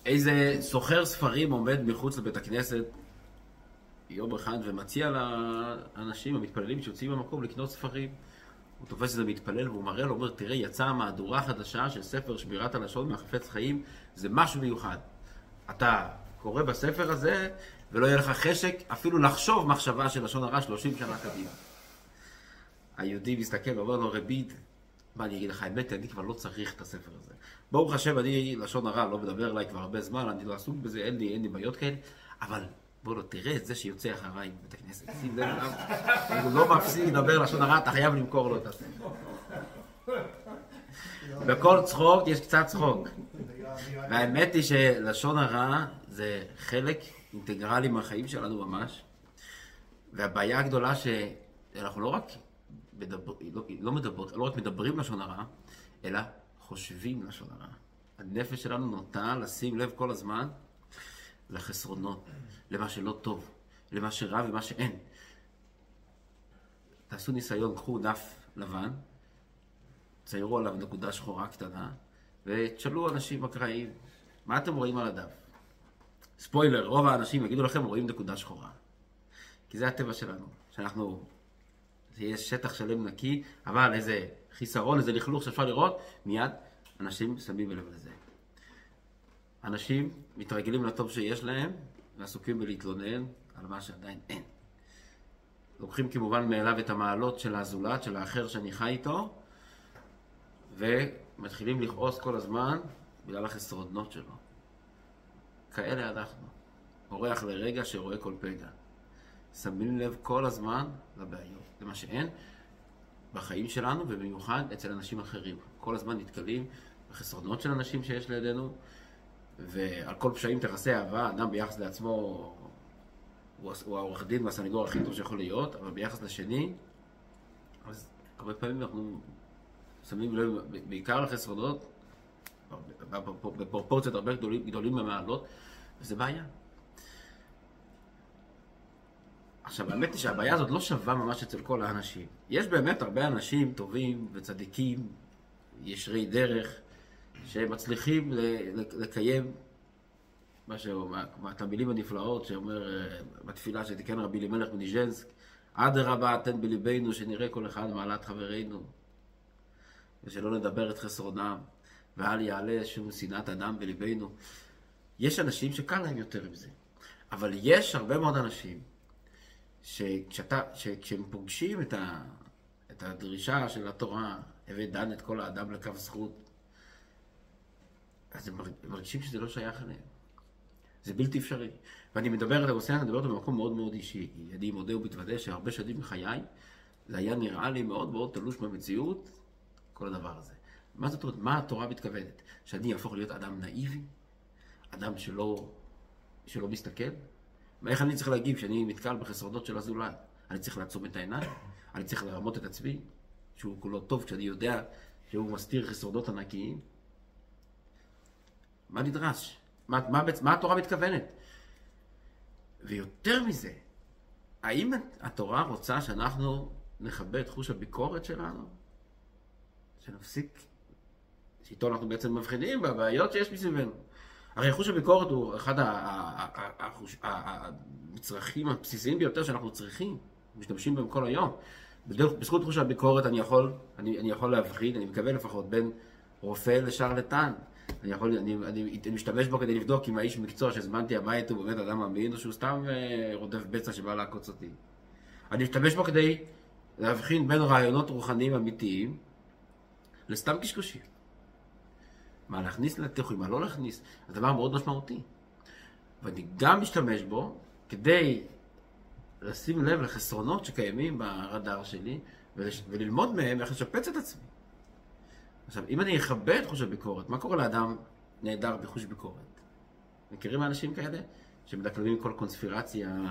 איזה סוחר ספרים עומד מחוץ לבית הכנסת יום אחד ומציע לאנשים המתפללים שיוצאים במקום לקנות ספרים. הוא תופס את זה מתפלל והוא מראה לו, אומר, תראה, יצאה מהדורה חדשה של ספר שמירת הלשון מהחפץ חיים, זה משהו מיוחד. אתה קורא בספר הזה ולא יהיה לך חשק אפילו לחשוב מחשבה של לשון הרע 30 שנה קדימה. היהודי מסתכל ואומר לו, רבי, מה אני אגיד לך, האמת, אני כבר לא צריך את הספר הזה. ברוך השם, אני לשון הרע לא מדבר אליי כבר הרבה זמן, אני לא עסוק בזה, אין לי בעיות כאלה, אבל בוא לא, תראה את זה שיוצא אחריי בבית הכנסת. שים לב אליו, הוא לא מפסיק לדבר לשון הרע, אתה חייב למכור לו את הספר. בכל צחוק יש קצת צחוק. והאמת היא שלשון הרע זה חלק אינטגרלי מהחיים שלנו ממש. והבעיה הגדולה שאנחנו לא רק מדברים לשון הרע, אלא חושבים לשון הרע. הנפש שלנו נוטה לשים לב כל הזמן לחסרונות, למה שלא טוב, למה שרע ומה שאין. תעשו ניסיון, קחו דף לבן, ציירו עליו נקודה שחורה קטנה, ותשאלו אנשים אקראיים, מה אתם רואים על הדף? ספוילר, רוב האנשים יגידו לכם רואים נקודה שחורה. כי זה הטבע שלנו, שאנחנו, יש שטח שלם נקי, אבל איזה חיסרון, איזה לכלוך שאפשר לראות, מיד אנשים שמים לב לזה. אנשים מתרגלים לטוב שיש להם, ועסוקים בלהתלונן על מה שעדיין אין. לוקחים כמובן מאליו את המעלות של הזולת, של האחר שאני חי איתו, ומתחילים לכעוס כל הזמן בגלל החסרונות שלו. כאלה אנחנו. אורח לרגע שרואה כל פגע. שמים לב כל הזמן לבעיות, למה שאין בחיים שלנו, ובמיוחד אצל אנשים אחרים. כל הזמן נתקלים בחסרונות של אנשים שיש לידינו, ועל כל פשעים תכסה אהבה, אדם ביחס לעצמו הוא העורך דין והסניגור הכי טוב שיכול להיות, אבל ביחס לשני, אז הרבה פעמים אנחנו שמים לב בעיקר לחסרונות, בפרופורציות הרבה גדולים במעלות, וזה בעיה. עכשיו, האמת היא שהבעיה הזאת לא שווה ממש אצל כל האנשים. יש באמת הרבה אנשים טובים וצדיקים, ישרי דרך, שמצליחים לקיים את המילים הנפלאות שאומר בתפילה שתיקן רבי אלימלך מניז'נסק, אדרבה תן בליבנו שנראה כל אחד מעלת חברינו, ושלא נדבר את חסרונם, ואל יעלה שום שנאת אדם בליבנו. יש אנשים שקל להם יותר עם זה, אבל יש הרבה מאוד אנשים שכשהם פוגשים את הדרישה של התורה, הבאת דן את כל האדם לקו זכות, אז הם מרגישים שזה לא שייך אליהם. זה בלתי אפשרי. ואני מדבר את הרוסיה, אני מדבר אותו במקום מאוד מאוד אישי. אני מודה ובתוודה שהרבה שנים בחיי, זה היה נראה לי מאוד מאוד תלוש במציאות, כל הדבר הזה. מה זאת אומרת? מה התורה מתכוונת? שאני אהפוך להיות אדם נאיבי? אדם שלא מסתכל? איך אני צריך להגיב כשאני מתקל בחסרונות של הזולת? אני צריך לעצום את העיניים? אני צריך לרמות את עצמי? שהוא כולו טוב כשאני יודע שהוא מסתיר חסרונות ענקיים? מה נדרש? מה התורה מתכוונת? ויותר מזה, האם התורה רוצה שאנחנו נכבד חוש הביקורת שלנו? שנפסיק, שאיתו אנחנו בעצם מבחינים בבעיות שיש מסביבנו. הרי חוש הביקורת הוא אחד המצרכים הבסיסיים ביותר שאנחנו צריכים, משתמשים בהם כל היום. בזכות חוש הביקורת אני יכול להבחין, אני מקווה לפחות, בין רופא לשרלטן. אני משתמש בו כדי לבדוק אם האיש מקצוע שהזמנתי הביתה הוא באמת אדם אמין, או שהוא סתם רודף בצע שבא לעקוץ אותי. אני משתמש בו כדי להבחין בין רעיונות רוחניים אמיתיים לסתם קשקושים. מה להכניס לתיכוי, מה לא להכניס, זה דבר מאוד משמעותי. ואני גם משתמש בו כדי לשים לב לחסרונות שקיימים ברדאר שלי, וללמוד מהם איך לשפץ את עצמי. עכשיו, אם אני אכבד חוש הביקורת, מה קורה לאדם נהדר בחוש ביקורת? מכירים האנשים כאלה? שמדקלמים כל קונספירציה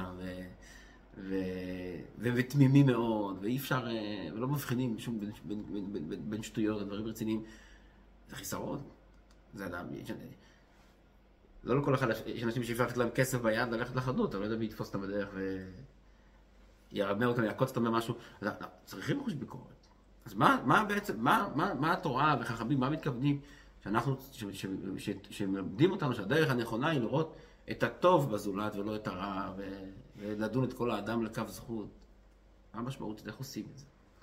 ותמימים מאוד, ואי אפשר, ולא מבחינים שום בין שטויות, דברים רציניים. זה חיסרון. זה אדם, לא לכל אחד, יש אנשים שאפשר לתת להם כסף ביד ללכת לחנות, אבל לא יודע מי יתפוס אותם בדרך וירמה אותם, יעקוץ אותם במשהו. צריכים חוש ביקורת. אז מה בעצם, מה התורה וחכמים, מה מתכוונים שמלמדים אותנו שהדרך הנכונה היא לראות את הטוב בזולת ולא את הרע, ולדון את כל האדם לכף זכות. מה המשמעות? איך עושים את זה?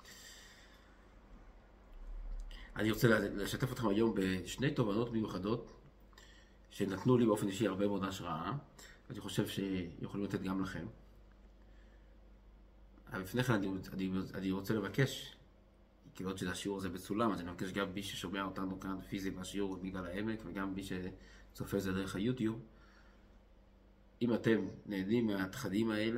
אני רוצה לשתף אתכם היום בשני תובנות מיוחדות שנתנו לי באופן אישי הרבה מאוד השראה, ואני חושב שיכולים לתת גם לכם. אבל לפני כן אני רוצה לבקש, כיוון שהשיעור הזה בצולם, אז אני מבקש גם מי ששומע אותנו כאן פיזי בשיעור מגדל העמק, וגם מי שצופה זה דרך היוטיוב, אם אתם נהנים מהתכנים האלה,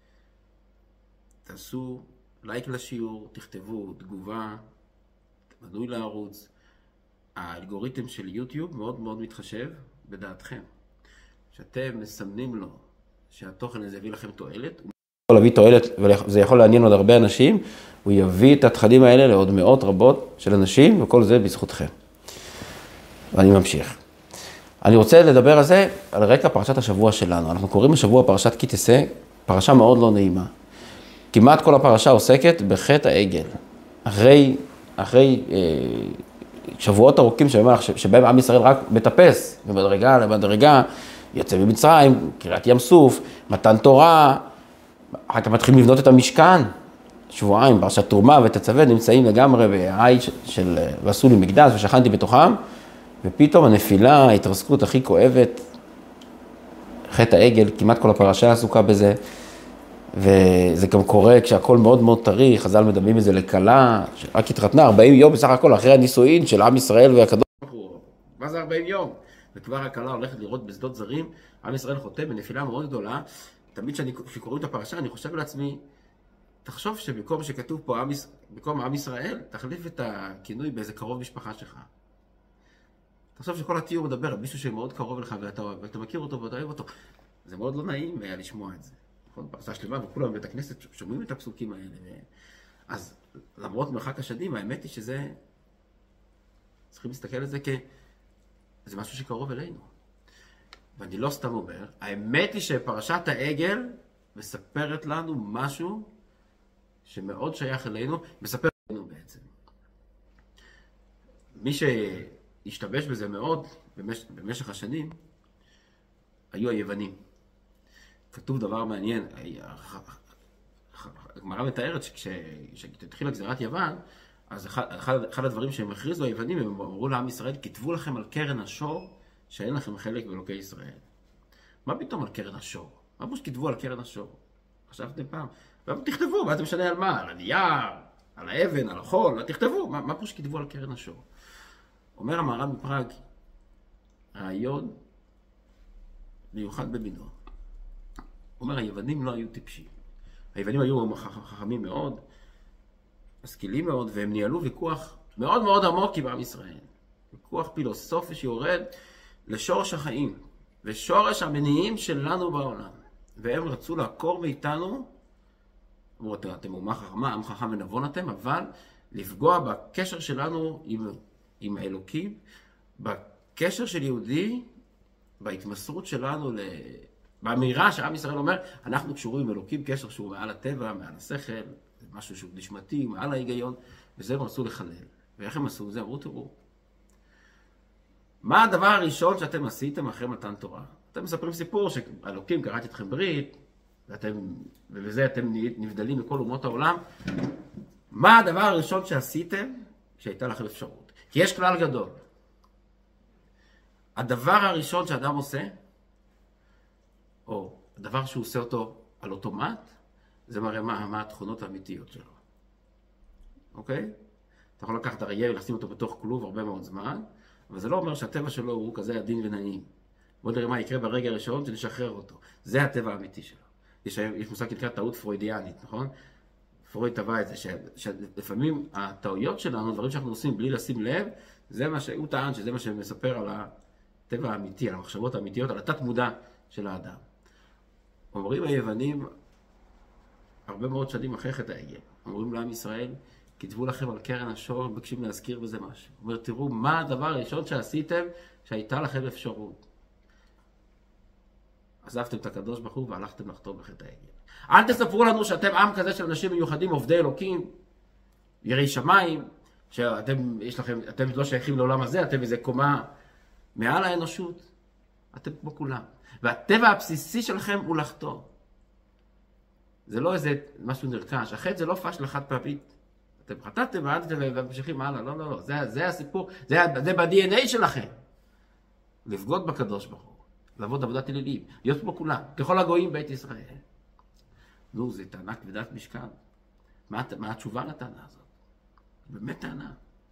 תעשו לייק לשיעור, תכתבו תגובה, מנוי לערוץ. האלגוריתם של יוטיוב מאוד מאוד מתחשב בדעתכם. שאתם מסמנים לו שהתוכן הזה יביא לכם תועלת, הוא יכול להביא תועלת וזה יכול לעניין עוד הרבה אנשים, הוא יביא את התכנים האלה לעוד מאות רבות של אנשים, וכל זה בזכותכם. ואני ממשיך. אני רוצה לדבר על זה על רקע פרשת השבוע שלנו. אנחנו קוראים השבוע פרשת כי תצא, פרשה מאוד לא נעימה. כמעט כל הפרשה עוסקת בחטא העגל. אחרי שבועות ארוכים שבהם עם ישראל רק מטפס ממדרגה למדרגה, יוצא ממצרים, קריאת ים סוף, מתן תורה, אחר כך מתחילים לבנות את המשכן, שבועיים, פרשת תרומה ותצווה נמצאים לגמרי בעי של ועשו לי מקדש ושכנתי בתוכם, ופתאום הנפילה, ההתרסקות הכי כואבת, חטא העגל, כמעט כל הפרשה עסוקה בזה, וזה גם קורה כשהכל מאוד מאוד טרי, חז"ל מדמים את זה לקלה, שרק התחתנה 40 יום בסך הכל אחרי הנישואין של עם ישראל והקדוש ברוך הוא. מה זה 40 יום? וכבר הקלה הולכת לראות בשדות זרים, עם ישראל חוטא בנפילה מאוד גדולה. תמיד כשקוראים את הפרשה אני חושב לעצמי, תחשוב שבמקום שכתוב פה במקום עם ישראל, תחליף את הכינוי באיזה קרוב משפחה שלך. תחשוב שכל התיאור מדבר על מישהו שמאוד קרוב לך ואתה מכיר אותו ואתה אוהב אותו. זה מאוד לא נעים היה לשמוע את זה. פרשה שלמה וכולם בבית הכנסת שומעים את הפסוקים האלה. אז למרות מרחק השנים, האמת היא שזה, צריכים להסתכל על זה זה משהו שקרוב אלינו. ואני לא סתם אומר, האמת היא שפרשת העגל מספרת לנו משהו שמאוד שייך אלינו, מספר לנו בעצם. מי שהשתבש בזה מאוד במשך השנים, היו היוונים. כתוב דבר מעניין, הגמרא מתארת שכשהתחילה גזירת יוון, אז אחד הדברים שהם הכריזו היוונים, הם אמרו לעם ישראל, כתבו לכם על קרן השור, שאין לכם חלק באלוקי ישראל. מה פתאום על קרן השור? מה פשוט כתבו על קרן השור? חשבתם פעם? תכתבו, מה זה משנה על מה? על הנייר, על האבן, על החול, תכתבו, מה פשוט כתבו על קרן השור? אומר המהר"ל מפראג, רעיון מיוחד במינו. הוא אומר, היוונים לא היו טיפשים. היוונים היו חכמים מאוד, משכילים מאוד, והם ניהלו ויכוח מאוד מאוד עמוק עם עם ישראל. ויכוח פילוסופי שיורד לשורש החיים, ושורש המניעים שלנו בעולם. והם רצו לעקור מאיתנו, אמרו, אתם אומה חכמה, עם חכם ונבון אתם, אבל לפגוע בקשר שלנו עם האלוקים, בקשר של יהודי, בהתמסרות שלנו באמירה שעם ישראל אומר, אנחנו קשורים עם אלוקים, קשר שהוא מעל הטבע, מעל השכל, זה משהו שהוא נשמתי, מעל ההיגיון, וזה הם רצו לחלל. ואיך הם עשו את זה? אמרו, תראו, מה הדבר הראשון שאתם עשיתם אחרי מתן תורה? אתם מספרים סיפור שאלוקים קראתי אתכם ברית, ובזה אתם נבדלים מכל אומות העולם. מה הדבר הראשון שעשיתם שהייתה לכם אפשרות? כי יש כלל גדול. הדבר הראשון שאדם עושה, או הדבר שהוא עושה אותו על אוטומט, זה מראה מה התכונות האמיתיות שלו. אוקיי? אתה יכול לקחת אריה ולשים אותו בתוך כלוב הרבה מאוד זמן, אבל זה לא אומר שהטבע שלו הוא כזה עדין ונעים. בוא נראה מה יקרה ברגע הראשון שנשחרר אותו. זה הטבע האמיתי שלו. יש מושג שנקרא טעות פרוידיאנית, נכון? פרויד טבע את זה, שלפעמים הטעויות שלנו, דברים שאנחנו עושים בלי לשים לב, זה מה שהוא טען, שזה מה שמספר על הטבע האמיתי, על המחשבות האמיתיות, על התת מודע של האדם. אומרים היוונים, הרבה מאוד שנים אחרי חטא העגל, אומרים לעם ישראל, כתבו לכם על קרן השור, מבקשים להזכיר בזה משהו. אומר, תראו מה הדבר הראשון שעשיתם, שהייתה לכם אפשרות. עזבתם את הקדוש ברוך הוא והלכתם לחטוא בחטא העגל. אל תספרו לנו שאתם עם כזה של אנשים מיוחדים, עובדי אלוקים, יראי שמיים, שאתם, אתם לא שייכים לעולם הזה, אתם איזה קומה מעל האנושות. אתם כמו כולם. והטבע הבסיסי שלכם הוא לחטוא. זה לא איזה משהו נרכש. החטא זה לא פשלה חד פעמית. אתם חטאתם ועדתם וממשיכים הלאה. לא, לא, לא. זה הסיפור. זה ב-DNA שלכם. לבגוד בקדוש ברוך הוא. לעבוד עבודת אלילים. להיות כמו כולם. ככל הגויים בית ישראל. נו, זה טענה כבדת משקל. מה התשובה לטענה הזאת? באמת טענה.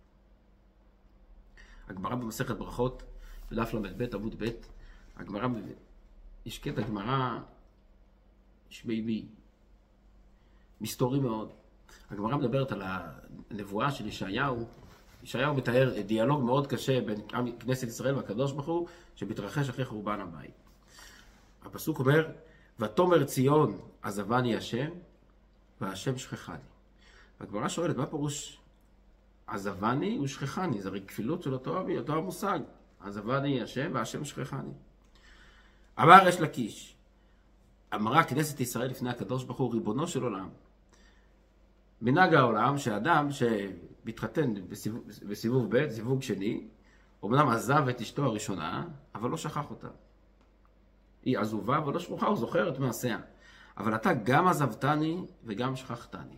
הגמרא במסכת ברכות, בדף ל"ב עמוד ב', הגמרא, יש קטע גמרא שמימי, מסתורי מאוד. הגמרא מדברת על הנבואה של ישעיהו. ישעיהו מתאר דיאלוג מאוד קשה בין כנסת ישראל והקדוש ברוך הוא, שמתרחש אחרי חורבן הבית. הפסוק אומר, ותאמר ציון עזבני השם, והשם שכחני. הגמרא שואלת, מה פירוש עזבני ושכחני? זה הרי כפילות של אותו המושג. עזבני השם והשם שכחני. אמר ריש לקיש, אמרה כנסת ישראל לפני הקדוש ברוך הוא, ריבונו של עולם. מנהג העולם שאדם שמתחתן בסיבוב ב', סיבוב שני, אומנם עזב את אשתו הראשונה, אבל לא שכח אותה. היא עזובה ולא שכוחה, הוא זוכר את מעשיה. אבל אתה גם עזבתני וגם שכחתני.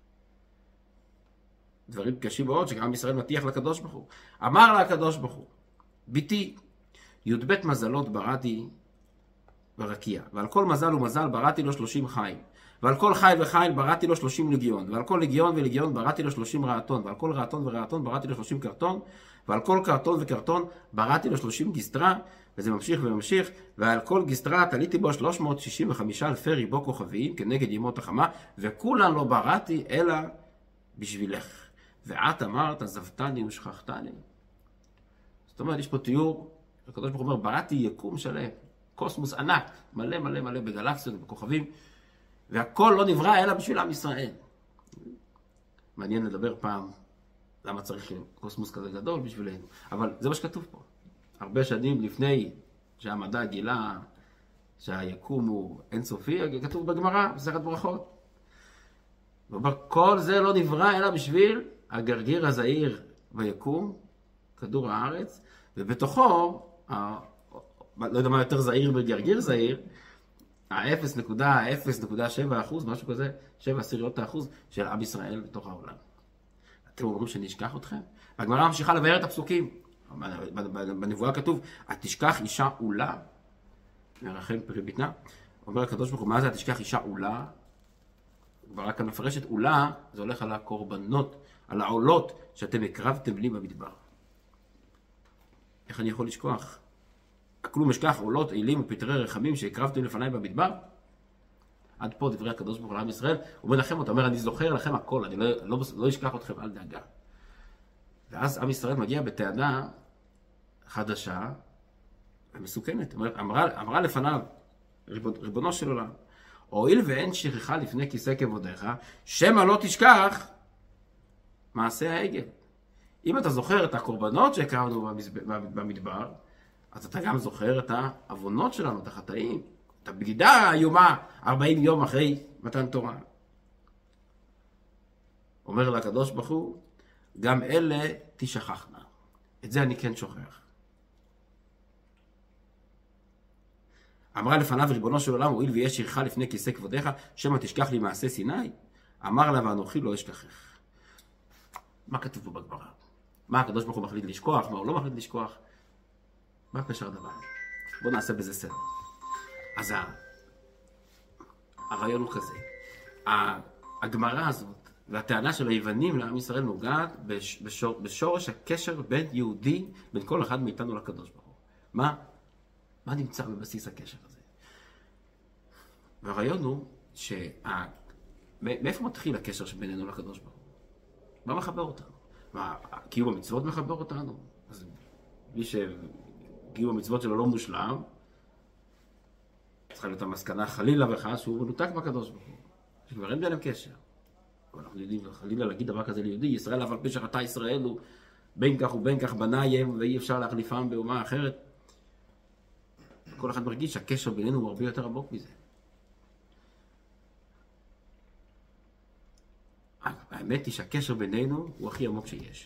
דברים קשים מאוד שגם ישראל מטיח לקדוש ברוך הוא. אמר לה הקדוש ברוך הוא, ביתי, י"ב מזלות בראתי ברקיע, ועל כל מזל ומזל בראתי לו 30 חיל, ועל כל חיל וחיל בראתי לו 30 לגיון, ועל כל לגיון ולגיון בראתי לו 30 רעתון, ועל כל רעתון ורעתון בראתי לו 30 קרטון, ועל כל קרטון וקרטון בראתי לו 30 גסטרה, וזה ממשיך וממשיך, ועל כל גסטרה תליתי בו 365 אלפי ריבו כוכבים כנגד ימות החמה, וכולן לא בראתי אלא בשבילך. ואת אמרת, עזבתני ושכחתני. זאת אומרת, יש פה תיאור, הקדוש ברוך הוא אומר, בראתי יקום שלם, קוסמוס ענק, מלא מלא מלא בגלקסיות ובכוכבים, והכל לא נברא אלא בשביל עם ישראל. מעניין לדבר פעם, למה צריך קוסמוס כזה גדול בשבילנו, אבל זה מה שכתוב פה. הרבה שנים לפני שהמדע גילה שהיקום הוא אינסופי, כתוב בגמרא, בסכת ברכות. הוא אומר, כל זה לא נברא אלא בשביל הגרגיר הזעיר ביקום, כדור הארץ, ובתוכו, לא יודע מה יותר זעיר בגרגיר זעיר, ה-0.0.7%, משהו כזה, 0.7% של עם ישראל בתוך העולם. אתם אומרים שנשכח אתכם? הגמרא ממשיכה לבאר את הפסוקים. בנבואה כתוב, התשכח אישה עולה, מרחם פרי בטנה. אומר הקדוש ברוך הוא, מה זה התשכח אישה עולה? הגמרא כאן מפרשת עולה, זה הולך על הקורבנות, על העולות שאתם הקרבתם לי במדבר. איך אני יכול לשכוח? כלום אשכח עולות, אילים ופטרי רחמים שהקרבתם לפניי במדבר? עד פה דברי הקדוש ברוך הוא לעם ישראל, הוא מנחם אותה, אומר, אני זוכר לכם הכל, אני לא אשכח אתכם, אל דאגה. ואז עם ישראל מגיע בטענה חדשה ומסוכנת. אמרה לפניו, ריבונו של עולם, הואיל ואין שכחה לפני כיסא כבודיך, שמא לא תשכח מעשה העגל. אם אתה זוכר את הקורבנות שהקרבנו במדבר, אז אתה גם זוכר את העוונות שלנו, את החטאים, את הבגידה האיומה 40 יום אחרי מתן תורה. אומר לה הקדוש ברוך הוא, גם אלה תשכחנה. את זה אני כן שוכח. אמרה לפניו ריבונו של עולם, הואיל ויש שכחה לפני כיסא כבודיך, שמא תשכח לי מעשה סיני? אמר לה, ואנוכי לא אשכחך. מה כתוב פה בגמרא? מה הקדוש ברוך הוא מחליט לשכוח? מה הוא לא מחליט לשכוח? מה פשר הדבר? בואו נעשה בזה סדר. אז הרעיון הוא כזה. הגמרא הזאת והטענה של היוונים לעם ישראל נוגעת בשורש הקשר בין יהודי, בין כל אחד מאיתנו לקדוש ברוך הוא. מה נמצא בבסיס הקשר הזה? והרעיון הוא מאיפה מתחיל הקשר שבינינו לקדוש ברוך הוא? מה מחבר אותנו? קיום המצוות מחבר אותנו? אז מי שקיום המצוות שלו לא מושלם, צריכה להיות המסקנה חלילה וחס שהוא מנותק מהקדוש ברוך הוא. שכבר אין ביניהם קשר. אבל אנחנו יודעים חלילה להגיד דבר כזה ליהודי, ישראל אבל פשע חטא ישראל הוא בין כך ובין כך בניים ואי אפשר להחליפם באומה אחרת. כל אחד מרגיש שהקשר בינינו הוא הרבה יותר עמוק מזה. האמת היא שהקשר בינינו הוא הכי עמוק שיש.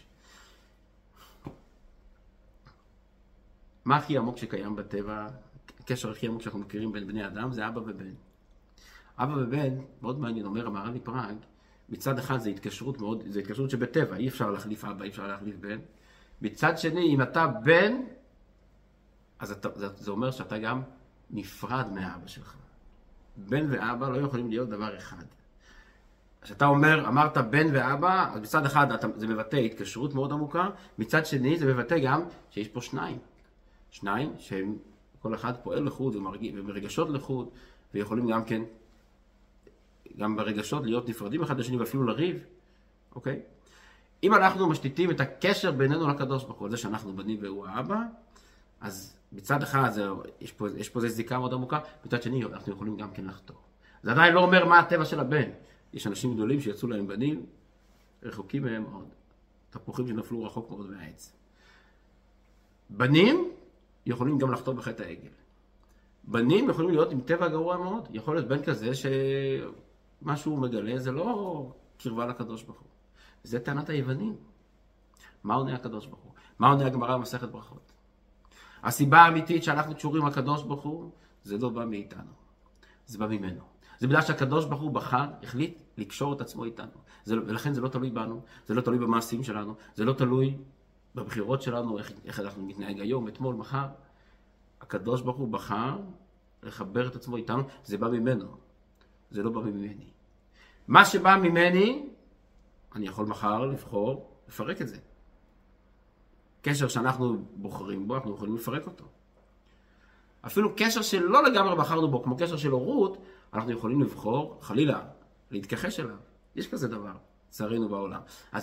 מה הכי עמוק שקיים בטבע? הקשר הכי עמוק שאנחנו מכירים בין בני אדם זה אבא ובן. אבא ובן, מאוד מעניין, אומר המהר"ל מפראג, מצד אחד זה התקשרות מאוד, זה התקשרות שבטבע, אי אפשר להחליף אבא, אי אפשר להחליף בן. מצד שני, אם אתה בן, אז זה אומר שאתה גם נפרד מהאבא שלך. בן ואבא לא יכולים להיות דבר אחד. כשאתה אמרת בן ואבא, אז מצד אחד זה מבטא התקשרות מאוד עמוקה, מצד שני זה מבטא גם שיש פה שניים. שניים שהם כל אחד פועל לחוד ומרגשות לחוד, ויכולים גם כן, גם ברגשות להיות נפרדים אחד לשני ואפילו לריב, אוקיי? אם אנחנו משתיתים את הקשר בינינו לקדוש ברוך הוא, זה שאנחנו בנים והוא האבא, אז מצד אחד יש פה זיקה מאוד עמוקה, מצד שני אנחנו יכולים גם כן לחתור. זה עדיין לא אומר מה הטבע של הבן. יש אנשים גדולים שיצאו להם בנים, רחוקים מהם מאוד. תפוחים שנפלו רחוק מאוד מהעץ. בנים יכולים גם לחתור בחטא העגל. בנים יכולים להיות עם טבע גרוע מאוד. יכול להיות בן כזה שמה שהוא מגלה זה לא קרבה לקדוש ברוך הוא. זה טענת היוונים. מה עונה הקדוש ברוך הוא? מה עונה הגמרא במסכת ברכות? הסיבה האמיתית שאנחנו קשורים לקדוש ברוך הוא, זה לא בא מאיתנו. זה בא ממנו. זה בגלל שהקדוש ברוך הוא החליט לקשור את עצמו איתנו. ולכן זה לא תלוי בנו, זה לא תלוי במעשים שלנו, זה לא תלוי בבחירות שלנו, איך אנחנו מתנהג היום, אתמול, מחר. הקדוש ברוך הוא בחר לחבר את עצמו איתנו, זה בא ממנו. זה לא בא ממני. מה שבא ממני, אני יכול מחר לבחור, לפרק את זה. קשר שאנחנו בוחרים בו, אנחנו יכולים לפרק אותו. אפילו קשר שלא לגמרי בחרנו בו, כמו קשר של הורות, אנחנו יכולים לבחור, חלילה, להתכחש אליו. יש כזה דבר, צערנו בעולם.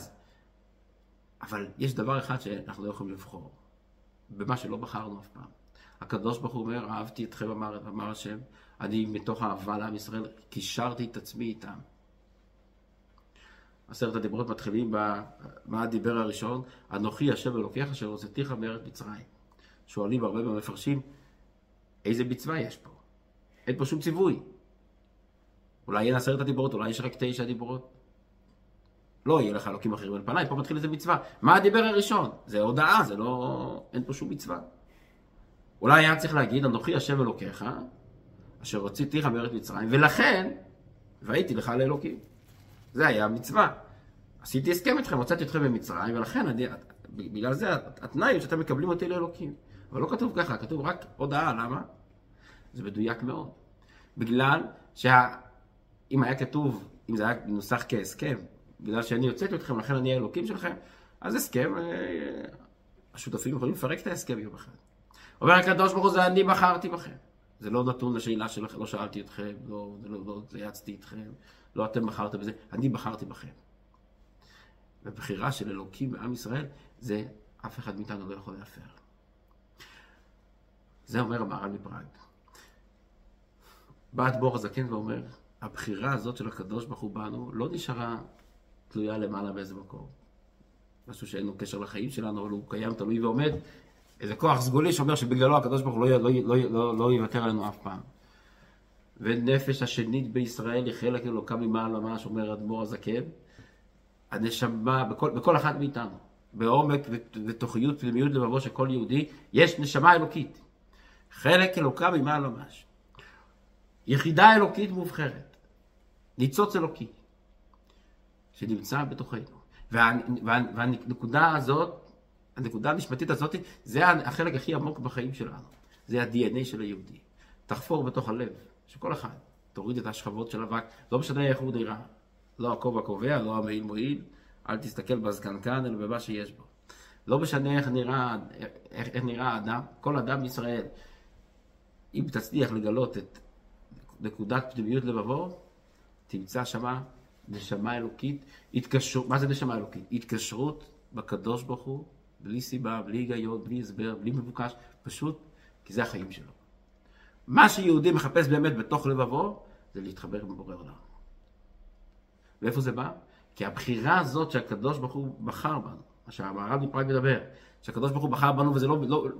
אבל יש דבר אחד שאנחנו לא יכולים לבחור, במה שלא בחרנו אף פעם. הקדוש ברוך הוא אומר, אהבתי אתכם, אמר השם, אני מתוך אהבה לעם ישראל, קישרתי את עצמי איתם. 10 הדיברות מתחילים במה הדיבר הראשון, אנוכי השם אלוקיך אשר הוצאתיך מארץ מצרים. שואלים הרבה במפרשים, איזה מצווה יש פה? אין פה שום ציווי. אולי אין 10 הדיברות, אולי יש רק 9 דיברות. לא יהיה לך אלוקים אחרים על פניי, פה מתחיל איזה מצווה. מה הדיבר הראשון? זה הודעה, זה לא... אין פה שום מצווה. אולי היה צריך להגיד, אנוכי השם אלוקיך אשר הוצאתיך מארץ מצרים, ולכן, והייתי לך לאלוקים. זה היה מצווה. עשיתי הסכם איתכם, הוצאתי אתכם במצרים, ולכן, בגלל זה, התנאי שאתם מקבלים אותי לאלוקים. אבל לא כתוב ככה, כתוב רק הודעה, למה? זה מדויק מאוד. בגלל אם היה כתוב, אם זה היה נוסח כהסכם, בגלל שאני יוצאתי אתכם, לכן אני האלוקים שלכם, אז הסכם, השותפים יכולים לפרק את ההסכם יום אחד. אומר הקדוש ברוך הוא, זה אני בחרתי בכם. זה לא נתון לשאלה שלכם, לא שאלתי אתכם, לא יצאתי אתכם, לא אתם בחרתם בזה, אני בחרתי בכם. ובחירה של אלוקים בעם ישראל, זה אף אחד מאיתנו לא יכול להפר. זה אומר המהר"ל מפראג. בא אדמו"ר הזקן ואומר, הבחירה הזאת של הקדוש ברוך הוא בנו לא נשארה תלויה למעלה באיזה מקום. משהו שאין לו קשר לחיים שלנו, אבל הוא קיים תלוי ועומד. איזה כוח סגולי שאומר שבגללו הקדוש ברוך הוא לא יוותר עלינו אף פעם. ונפש השנית בישראל היא חלק אלוקה ממעלה ממש, אומר אדמו"ר הזקן. הנשמה, בכל אחד מאיתנו, בעומק ותוכיות פנימיות לבבו של כל יהודי, יש נשמה אלוקית. חלק אלוקה ממעלה ממש. יחידה אלוקית מובחרת. ניצוץ אלוקי. שנמצא בתוכנו. והנקודה הזאת, הנקודה המשפטית הזאת, זה החלק הכי עמוק בחיים שלנו. זה ה-DNA של היהודי. תחפור בתוך הלב, שכל אחד תוריד את השכבות של אבק, לא משנה איך הוא נראה. לא הכובע קובע, לא המעיל מועיל, אל תסתכל בזקנקן, אלא במה שיש בו. לא משנה איך נראה האדם, כל אדם בישראל, אם תצליח לגלות את נקודת פנימיות לבבו, תמצא שמה נשמה אלוקית, מה זה נשמה אלוקית? התקשרות בקדוש ברוך הוא, בלי סיבה, בלי היגיון, בלי הסבר, בלי מבוקש, פשוט כי זה החיים שלו. מה שיהודי מחפש באמת בתוך לבבו, זה להתחבר עם בורא עולם. ואיפה זה בא? כי הבחירה הזאת שהקדוש ברוך הוא בחר בנו, מה שהמהר"ל מפראג מדבר, שהקדוש ברוך הוא בחר בנו וזה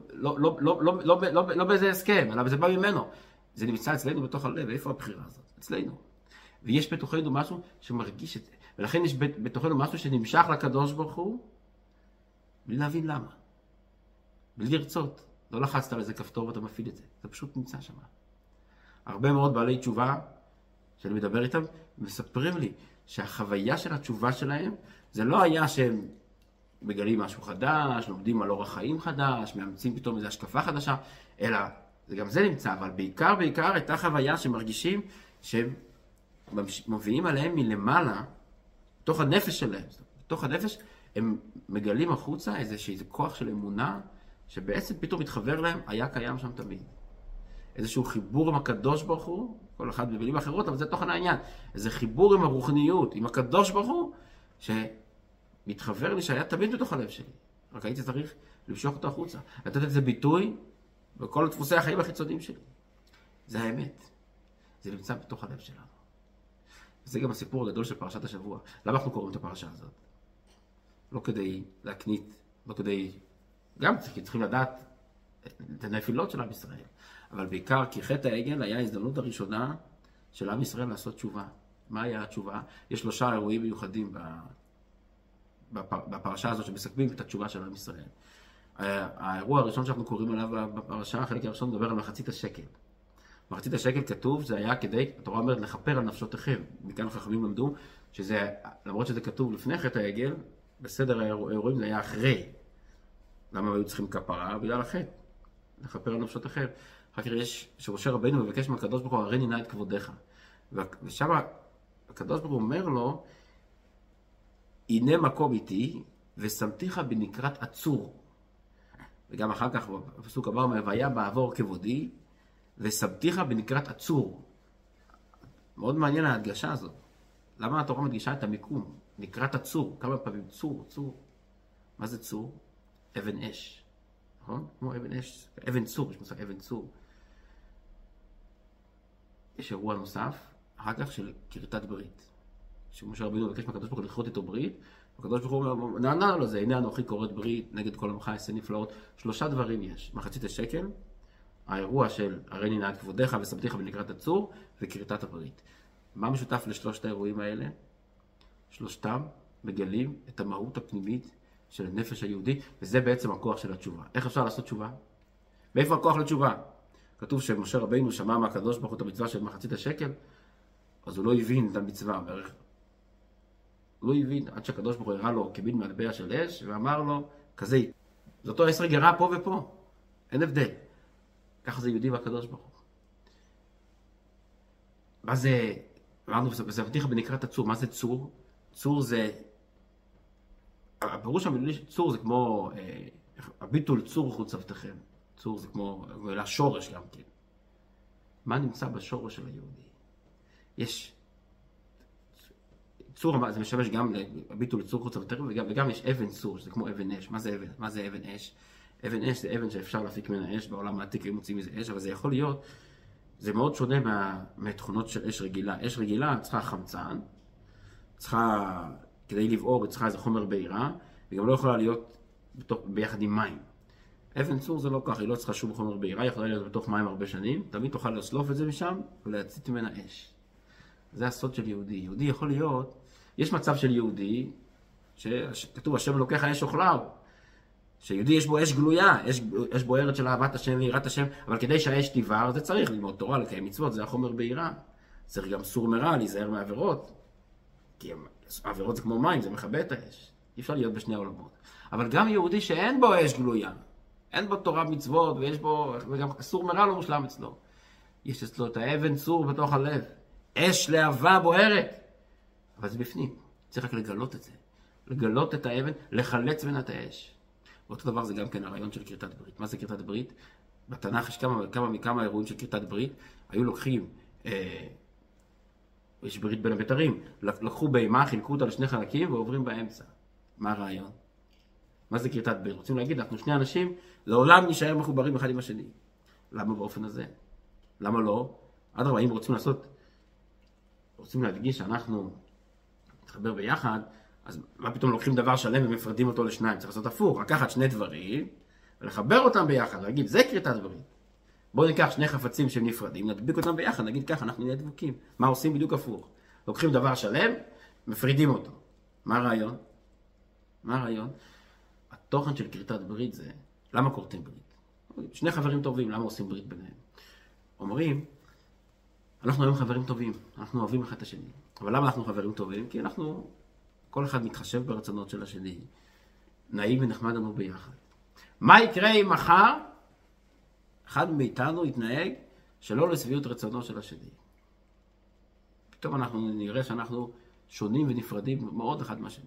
לא באיזה הסכם, אלא זה בא ממנו. זה נמצא אצלנו בתוך הלב, ואיפה הבחירה הזאת? אצלנו. ויש בתוכנו משהו שמרגיש את זה. ולכן יש בתוכנו משהו שנמשך לקדוש ברוך הוא, בלי להבין למה. בלי לרצות. לא לחצת על איזה כפתור ואתה מפעיל את זה. זה פשוט נמצא שם. הרבה מאוד בעלי תשובה, שאני מדבר איתם, מספרים לי שהחוויה של התשובה שלהם, זה לא היה שהם מגלים משהו חדש, לומדים על אורח חיים חדש, מאמצים פתאום איזו השקפה חדשה, אלא גם זה נמצא, אבל בעיקר הייתה חוויה שמרגישים שהם מביאים עליהם מלמעלה, בתוך הנפש שלהם. בתוך הנפש הם מגלים החוצה איזה כוח של אמונה, שבעצם פתאום מתחבר להם, היה קיים שם תמיד. איזשהו חיבור עם הקדוש ברוך הוא, כל אחד במילים אחרות, אבל זה תוכן העניין. איזה חיבור עם הרוחניות, עם הקדוש ברוך הוא, שמתחבר לי שהיה תמיד בתוך הלב שלי. רק הייתי צריך למשוך אותו החוצה. לתת את זה ביטוי בכל דפוסי החיים החיצוניים שלי. זה האמת. זה נמצא בתוך הלב שלנו. וזה גם הסיפור הגדול של פרשת השבוע. למה אנחנו קוראים את הפרשה הזאת? לא כדי להקנית, לא כדי... גם צריכים לדעת את הנפילות של עם ישראל. אבל בעיקר כי חטא העגל היה ההזדמנות הראשונה של עם ישראל לעשות תשובה. מה היה התשובה? יש 3 אירועים מיוחדים בפרשה הזאת שמסכמים את התשובה של עם ישראל. האירוע הראשון שאנחנו קוראים עליו בפרשה, החלק הראשון מדבר על מחצית השקל. מחצית השקל כתוב, זה היה כדי, התורה אומרת, לכפר על נפשותיכם. מכאן החכמים למדו שזה, למרות שזה כתוב לפני חטא העגל, בסדר האירועים זה היה אחרי. למה היו צריכים כפרה? בגלל החטא. לכפר על נפשותיכם. אחר כך יש, שמשה רבינו מבקש מהקדוש ברוך הוא, הריני נא את כבודך. ושם הקדוש ברוך הוא אומר לו, הנה מקום איתי, ושמתיך בנקרת עצור. וגם אחר כך, בפסוק הבא, והיה בעבור כבודי, ושמתיך בנקרת עצור. מאוד מעניין ההדגשה הזאת. למה התורה מדגישה את המיקום? נקרת עצור. כמה פעמים? צור. מה זה צור? אבן אש. נכון? כמו אבן אש. אבן צור, יש מושג אבן צור. יש אירוע נוסף, אחר כך של כריתת ברית. שמשה רבינו מבקש מהקדוש ברוך הוא לכרות איתו ברית, והקדוש ברוך הוא אומר, נענה לו זה, הנה אנוכי כורת ברית, נגד כל עמך אעשה נפלאות. 3 דברים יש. מחצית השקל, האירוע של הריני נא את כבודך ושמתיך בנקרת עצור, וכריתת הברית. מה משותף לשלושת האירועים האלה? שלושתם מגלים את המהות הפנימית של הנפש היהודי, וזה בעצם הכוח של התשובה. איך אפשר לעשות תשובה? מאיפה הכוח לתשובה? כתוב שמשה רבינו שמע מהקדוש ברוך הוא את המצווה של מחצית השקל, אז הוא לא הבין את המצווה בערך. הוא לא הבין עד שהקדוש ברוך הוא הראה לו כמין מטבע של אש, ואמר לו, כזה, זה אותו 10 גרה פה ופה. אין הבדל. ככה זה יהודי והקדוש ברוך הוא. מה זה, אמרנו, ושמתיך בנקרת הצור, מה זה צור? צור זה, הפירוש המילולי, צור זה כמו, הביטול צור חוץ צוותיכם. צור זה כמו, לשורש גם כן. מה נמצא בשורש של היהודי? יש, צור, זה משמש גם לביטול צור חוץ צוותיכם, וגם יש אבן צור, שזה כמו אבן אש. מה זה אבן? מה זה אבן אש? אבן אש זה אבן שאפשר להפיק ממנה אש, בעולם העתיק היו מוצאים מזה אש, אבל זה יכול להיות, זה מאוד שונה מהתכונות של אש רגילה. אש רגילה צריכה חמצן, צריכה, כדי לבעור, צריכה איזה חומר בעירה, וגם לא יכולה להיות ביחד עם מים. אבן צור זה לא כך, היא לא צריכה שום חומר בעירה, היא יכולה להיות בתוך מים הרבה שנים, תמיד תוכל לסלוף את זה משם ולהצית ממנה אש. זה הסוד של יהודי. יהודי יכול להיות, יש מצב של יהודי, שכתוב השם לוקח אש אוכליו, שיהודי יש בו אש גלויה, יש בו ארץ של אהבת השם ויראת השם, אבל כדי שהאש תיבר, זה צריך ללמוד תורה, לקיים מצוות, זה החומר בעירה. צריך גם סור מרע, להיזהר מעבירות, כי העבירות זה כמו מים, זה מכבה את האש. אי אפשר להיות בשני העולמות. אבל גם יהודי שאין בו אש גלויה, אין בו תורה מצוות, ויש בו, וגם סור מרע לא מושלם אצלו. יש אצלו את האבן צור בתוך הלב, אש להבה בוערת, אבל זה בפנים. צריך רק לגלות את זה. לגלות את האבן, לחלץ ממנה את האש. ואותו דבר זה גם כן הרעיון של כריתת ברית. מה זה כריתת ברית? בתנ"ך יש כמה אירועים של כריתת ברית. היו לוקחים, יש ברית בין הבתרים, לקחו בהמה, חילקו אותה לשני חלקים ועוברים באמצע. מה הרעיון? מה זה כריתת ברית? רוצים להגיד, אנחנו שני אנשים, לעולם נשאר מחוברים אחד עם השני. למה באופן הזה? למה לא? אדרבה, אם רוצים להדגיש שאנחנו נתחבר ביחד, אז מה פתאום לוקחים דבר שלם ומפרדים אותו לשניים? צריך לעשות הפוך, לקחת שני דברים ולחבר אותם ביחד, להגיד, זה כריתת ברית. בואו ניקח שני חפצים שהם נפרדים, נדביק אותם ביחד, נגיד ככה, אנחנו נהיה דבוקים. מה עושים? בדיוק הפוך. לוקחים דבר שלם מפרידים אותו. מה הרעיון? מה הרעיון? התוכן של כריתת ברית זה, למה כורתים ברית? שני חברים טובים, למה עושים ברית ביניהם? אומרים, אנחנו היום חברים טובים, אנחנו אוהבים אחד את השני. אבל למה אנחנו חברים טובים? כי אנחנו, כל אחד מתחשב ברצונות של השני. נעים ונחמד לנו ביחד. מה יקרה אם מחר אחד מאיתנו יתנהג שלא לשביעות רצונו של השני? פתאום אנחנו נראה שאנחנו שונים ונפרדים מאוד אחד מהשני.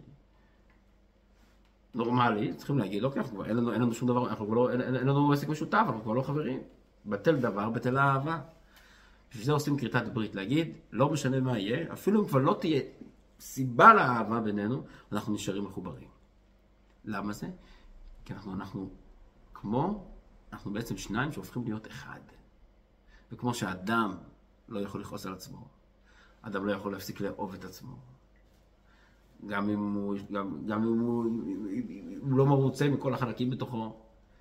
נורמלי, צריכים להגיד, אוקיי, אין לנו שום דבר, אין לנו עסק משותף, אנחנו כבר לא חברים. בטל דבר, בטל האהבה. בשביל זה עושים כריתת ברית, להגיד, לא משנה מה יהיה, אפילו אם כבר לא תהיה סיבה לאהבה בינינו, אנחנו נשארים מחוברים. למה זה? כי אנחנו בעצם שניים שהופכים להיות אחד. וכמו שהאדם לא יכול לכעוס על עצמו, אדם לא יכול להפסיק לאהוב את עצמו. גם אם הוא לא מרוצה מכל החלקים בתוכו,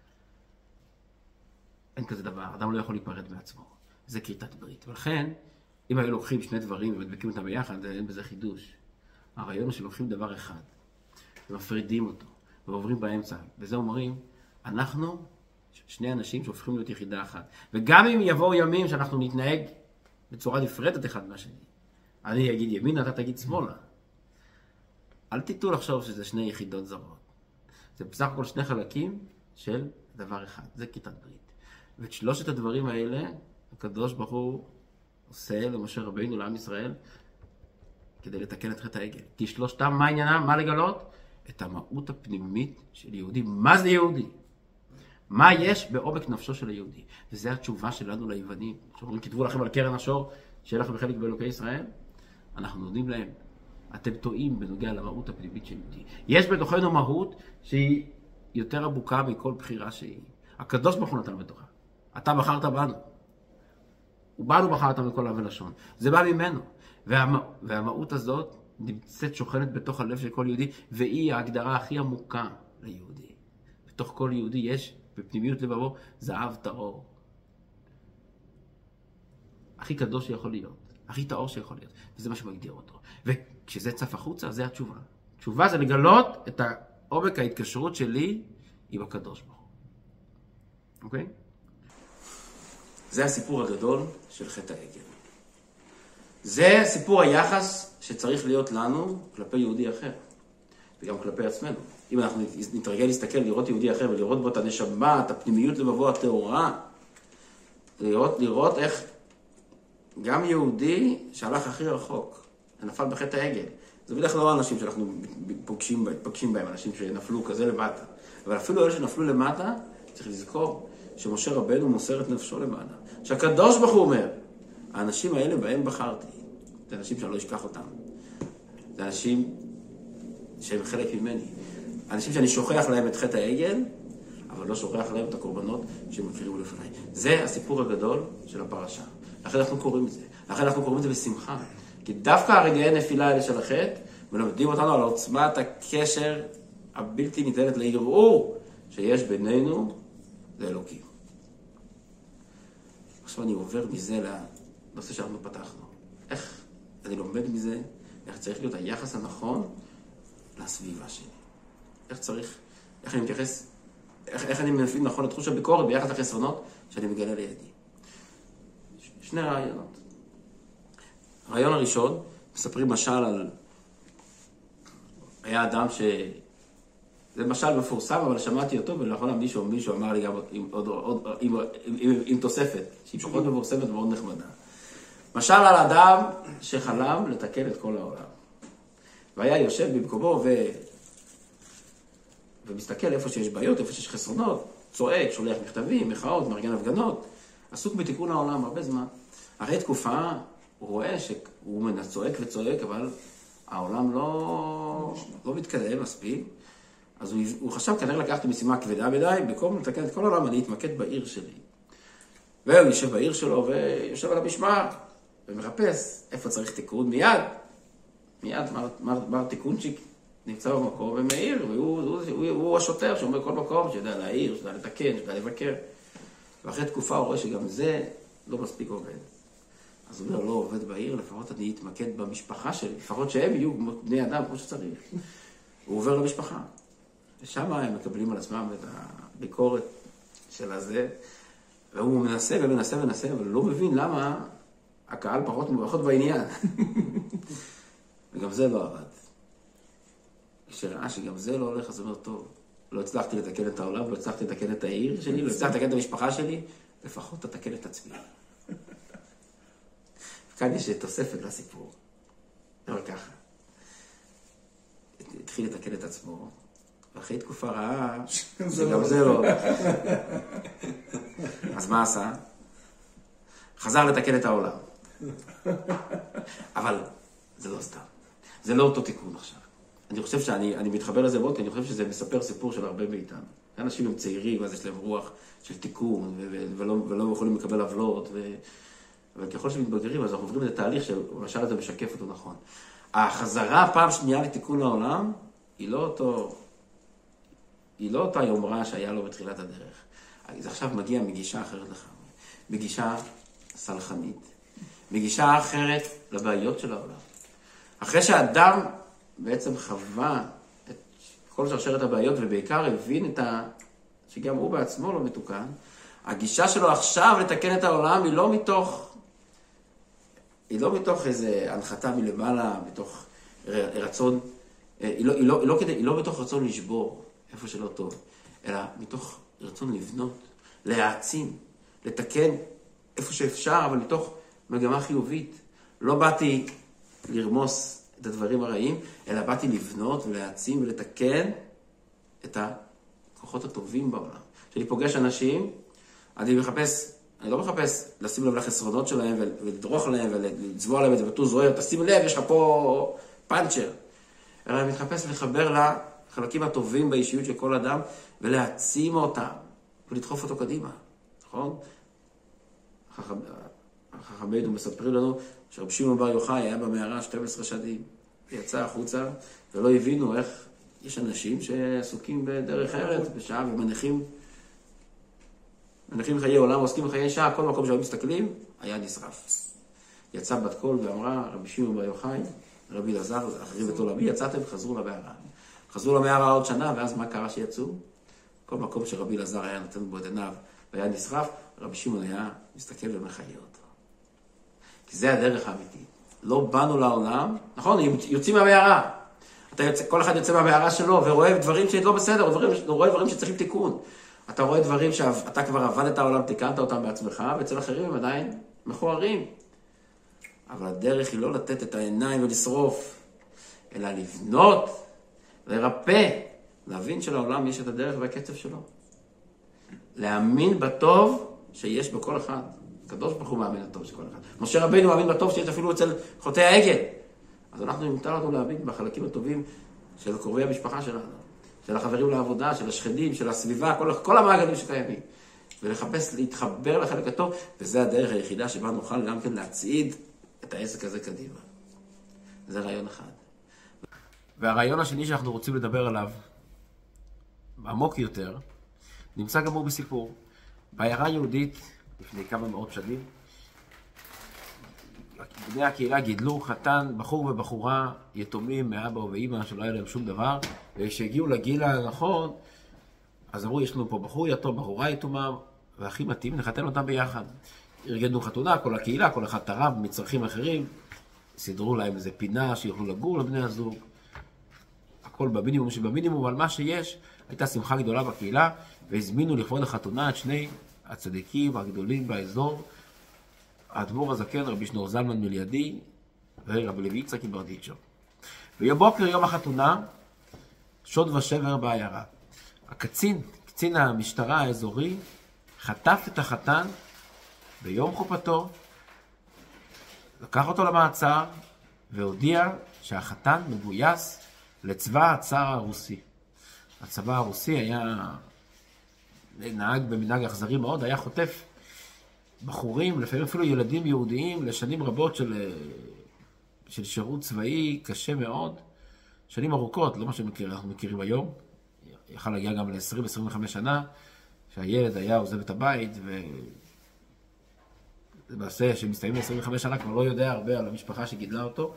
אין כזה דבר, אדם לא יכול להיפרד מעצמו. זה כריתת ברית. ולכן, אם היו לוקחים שני דברים ומדבקים אותם ביחד, אין בזה חידוש. הרעיון הוא שלוקחים דבר אחד, ומפרידים אותו, ועוברים באמצע. וזה אומרים, אנחנו שני אנשים שהופכים להיות יחידה אחת. וגם אם יבואו ימים שאנחנו נתנהג בצורה נפרדת אחד מהשני, אני אגיד ימין, אתה תגיד שמאלה. אל תיתו לחשוב שזה שני יחידות זרות. זה בסך הכל שני חלקים של דבר אחד. זה כריתת ברית. ואת שלושת הדברים האלה, הקדוש ברוך הוא עושה למשה רבינו, לעם ישראל, כדי לתקן את חטא העגל. כי שלושתם, מה עניינם? מה לגלות? את המהות הפנימית של יהודי. מה זה יהודי? מה יש בעומק נפשו של היהודי? וזו התשובה שלנו ליוונים. שאומרים, כתבו לכם על קרן השור, שיהיה לכם בחלק באלוקי ישראל. אנחנו נותנים להם. אתם טועים בנוגע למהות הפנימית של יהודי. יש בתוכנו מהות שהיא יותר עמוקה מכל בחירה שהיא. הקדוש ברוך הוא נתן בתוכה. אתה בחרת בנו. ובנו בחרת מכל אב ולשון. זה בא ממנו. והמהות הזאת נמצאת שוכנת בתוך הלב של כל יהודי, והיא ההגדרה הכי עמוקה ליהודי. בתוך כל יהודי יש, בפנימיות לבבו, זהב טהור. הכי קדוש שיכול להיות. הכי טהור שיכול להיות. וזה מה שמגדיר אותו. וכשזה צף החוצה, זה התשובה. התשובה זה לגלות את עומק ההתקשרות שלי עם הקדוש ברוך הוא. אוקיי? זה הסיפור הגדול של חטא העגל. זה סיפור היחס שצריך להיות לנו כלפי יהודי אחר, וגם כלפי עצמנו. אם אנחנו נתרגל להסתכל, לראות יהודי אחר ולראות בו את הנשמה, את הפנימיות לבבו הטהורה, לראות איך גם יהודי שהלך הכי רחוק, נפל בחטא העגל. זה בדרך כלל לא אנשים שאנחנו פוגשים בהם, אנשים שנפלו כזה למטה. אבל אפילו אלה שנפלו למטה, צריך לזכור שמשה רבנו מוסר את נפשו למעלה. שהקדוש ברוך הוא אומר, האנשים האלה בהם בחרתי. זה אנשים שאני לא אשכח אותם. זה אנשים שהם חלק ממני. אנשים שאני שוכח להם את חטא העגל, אבל לא שוכח להם את הקורבנות שהם הקריבו לפני. זה הסיפור הגדול של הפרשה. לכן אנחנו קוראים את זה. לכן אנחנו קוראים את זה בשמחה. כי דווקא הרגעי נפילה האלה של החטא, מלמדים אותנו על עוצמת הקשר הבלתי ניתנת לערעור שיש בינינו לאלוקים. עכשיו אני עובר מזה לנושא שאנחנו פתחנו. איך אני לומד מזה, איך צריך להיות היחס הנכון לסביבה שלי. איך אני מתייחס, איך אני מבין נכון את תחוש הביקורת ביחס לחסרונות שאני מגלה לידי. שני רעיונות. הרעיון הראשון, מספרים משל על... היה אדם זה משל מפורסם, אבל שמעתי אותו, ולאחרונה מישהו אמר לי גם עם תוספת, שהיא פחות מפורסמת ומאוד נחמדה. משל על אדם שחלם לתקן את כל העולם. והיה יושב במקומו ומסתכל איפה שיש בעיות, איפה שיש חסרונות, צועק, שולח מכתבים, מחאות, מארגן הפגנות, עסוק בתיקון העולם הרבה זמן. אחרי תקופה הוא רואה שהוא צועק וצועק, אבל העולם לא מתקדם מספיק. אז הוא חשב כנראה לקחת משימה כבדה מדי, במקום לתקן את כל העולם, אני אתמקד בעיר שלי. והוא יושב בעיר שלו ויושב על המשמר, ומחפש איפה צריך תיקון מיד, מר תיקונצ'יק נמצא במקום ומאיר, והוא השוטר שאומר כל מקום, שיודע להעיר, שיודע לתקן, שיודע לבקר. ואחרי תקופה הוא רואה שגם זה לא מספיק עובד. אז הוא אומר, לא עובד בעיר, לפחות אני אתמקד במשפחה שלי, לפחות שהם יהיו בני אדם כמו שצריך. הוא עובר למשפחה. ושם הם מקבלים על עצמם את הביקורת של הזה, והוא מנסה ומנסה ומנסה, אבל לא מבין למה הקהל פחות בעניין. וגם זה לא עבד. כשראה שגם זה לא הולך, אז הוא אומר, טוב, לא הצלחתי לתקן את העולם, לא הצלחתי לתקן את העיר שלי, לא הצלחתי לתקן את המשפחה שלי, לפחות תתקן את עצמי. וכאן יש תוספת לסיפור. לא ככה. התחיל לתקן את עצמו, ואחרי תקופה רעה, שגם זה לא. אז מה עשה? חזר לתקן את העולם. אבל זה לא סתם. זה לא אותו תיקון עכשיו. אני חושב שאני מתחבר לזה מאוד, כי אני חושב שזה מספר סיפור של הרבה מאיתנו. אנשים הם צעירים, אז יש להם רוח של תיקון, ולא יכולים לקבל עוולות, וככל שמתבגרים, אז אנחנו עוברים לתהליך שהמשל הזה משקף אותו נכון. החזרה פעם שנייה לתיקון העולם, היא לא אותה יומרה שהיה לו בתחילת הדרך. אז עכשיו מגיע מגישה אחרת לך. מגישה סלחנית. מגישה אחרת לבעיות של העולם. אחרי שהאדם בעצם חווה את כל שרשרת הבעיות, ובעיקר הבין שגם הוא בעצמו לא מתוקן, הגישה שלו עכשיו לתקן את העולם היא לא מתוך איזו הנחתה מלמעלה, מתוך רצון, היא לא מתוך רצון לשבור איפה שלא טוב, אלא מתוך רצון לבנות, להעצים, לתקן איפה שאפשר, אבל מתוך מגמה חיובית. לא באתי לרמוס את הדברים הרעים, אלא באתי לבנות ולהעצים ולתקן את הכוחות הטובים בעולם. כשאני פוגש אנשים, אני לא מחפש לשים לב לחסרונות שלהם ולדרוך עליהם ולצבוע עליהם את זה בטור זוהר, תשים לב, יש לך פה פאנצ'ר. אלא אני מתחפש לחבר לחלקים הטובים באישיות של כל אדם ולהעצים אותם ולדחוף אותו קדימה, נכון? חכמינו מספרים לנו שרבי שמעון בר יוחאי היה במערה 12 שנים, יצא החוצה ולא הבינו איך יש אנשים שעסוקים בדרך ארץ בשעה ומניחים חיי עולם, עוסקים בחיי שעה, כל מקום שהיו מסתכלים היה נשרף. יצא בת קול ואמרה, רבי שמעון בר יוחאי, רבי אלעזר, אחרים את עולמי, יצאתם, חזרו למערה. חזרו למערה עוד שנה, ואז מה קרה שיצאו? כל מקום שרבי אלעזר היה נותן בו את עיניו והיה נשרף, רבי שמעון היה מסתכל ומחיה אותו. כי זה הדרך האמיתית. לא באנו לעולם, נכון, יוצאים מהמערה. כל אחד יוצא מהמערה שלו ורואה דברים שלא בסדר, רואה דברים שצריכים תיקון. אתה רואה דברים שאתה כבר עבדת העולם, תיקנת אותם בעצמך, ואצל אחרים הם עדיין מכוערים. אבל הדרך היא לא לתת את העיניים ולשרוף, אלא לבנות, לרפא, להבין שלעולם יש את הדרך והקצב שלו. להאמין בטוב שיש בכל אחד. הקדוש ברוך הוא מאמין בטוב של כל אחד. משה רבינו מאמין בטוב שיש אפילו אצל חוטאי העגל. אז אנחנו נמתר לנו להאמין בחלקים הטובים של קרובי המשפחה שלנו, של החברים לעבודה, של השכנים, של הסביבה, כל המעגלים שקיימים. ולחפש להתחבר לחלק הטוב, וזה הדרך היחידה שבה נוכל גם כן להצעיד את העסק הזה קדימה. זה רעיון אחד. והרעיון השני שאנחנו רוצים לדבר עליו, עמוק יותר, נמצא גם הוא בסיפור. בעיירה יהודית, לפני כמה מאות שנים, בני הקהילה גידלו חתן, בחור ובחורה, יתומים מאבא ואמא שלא היה להם שום דבר, וכשהגיעו לגיל הנכון, אז אמרו, יש לנו פה בחור יתום, בחורה יתומה, והכי מתאים, נחתן אותם ביחד. ארגנו חתונה, כל הקהילה, כל אחד תרם מצרכים אחרים, סידרו להם איזה פינה שיוכלו לגור לבני הזוג, הכל במינימום שבמינימום, אבל מה שיש, הייתה שמחה גדולה בקהילה, והזמינו לכבוד החתונה את שני הצדיקים הגדולים באזור, האדמו"ר הזקן, רבי שנור זלמן מלידי, ורבי לוי יצחק מברדיצ'ב. ובוקר יום החתונה, שוד ושבר בעיירה. קצין המשטרה האזורי, חטף את החתן ביום חופתו, לקח אותו למעצר, והודיע שהחתן מגויס לצבא הצאר הרוסי. הצבא הרוסי היה נהג במנהג אכזרי מאוד, היה חוטף בחורים, לפעמים אפילו ילדים יהודיים, לשנים רבות של שירות צבאי קשה מאוד, שנים ארוכות, לא מה שאנחנו מכירים היום, יכל להגיע גם ל-20-25 שנה, שהילד היה עוזב את הבית למעשה שמסתיים ל-25 שנה, כבר לא יודע הרבה על המשפחה שגידלה אותו.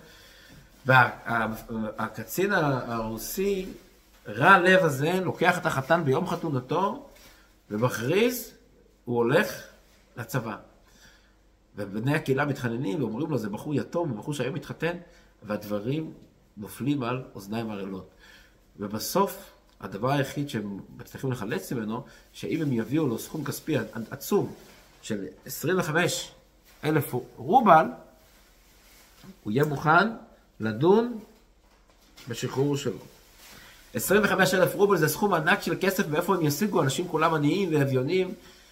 והקצין הרוסי, רע הלב הזה, לוקח את החתן ביום חתונתו, ומכריז, הוא הולך לצבא. ובני הקהילה מתחננים ואומרים לו, זה בחור יתום, בחור שהיום מתחתן, והדברים נופלים על אוזניים ערלות. ובסוף, הדבר היחיד שהם מצליחים לחלץ ממנו, שאם הם יביאו לו סכום כספי עצום של 25,000 רובל, הוא יהיה מוכן לדון בשחרור שלו. 25,000 רובל זה סכום ענק של כסף, ואיפה הם ישיגו? אנשים כולם עניים ואביונים,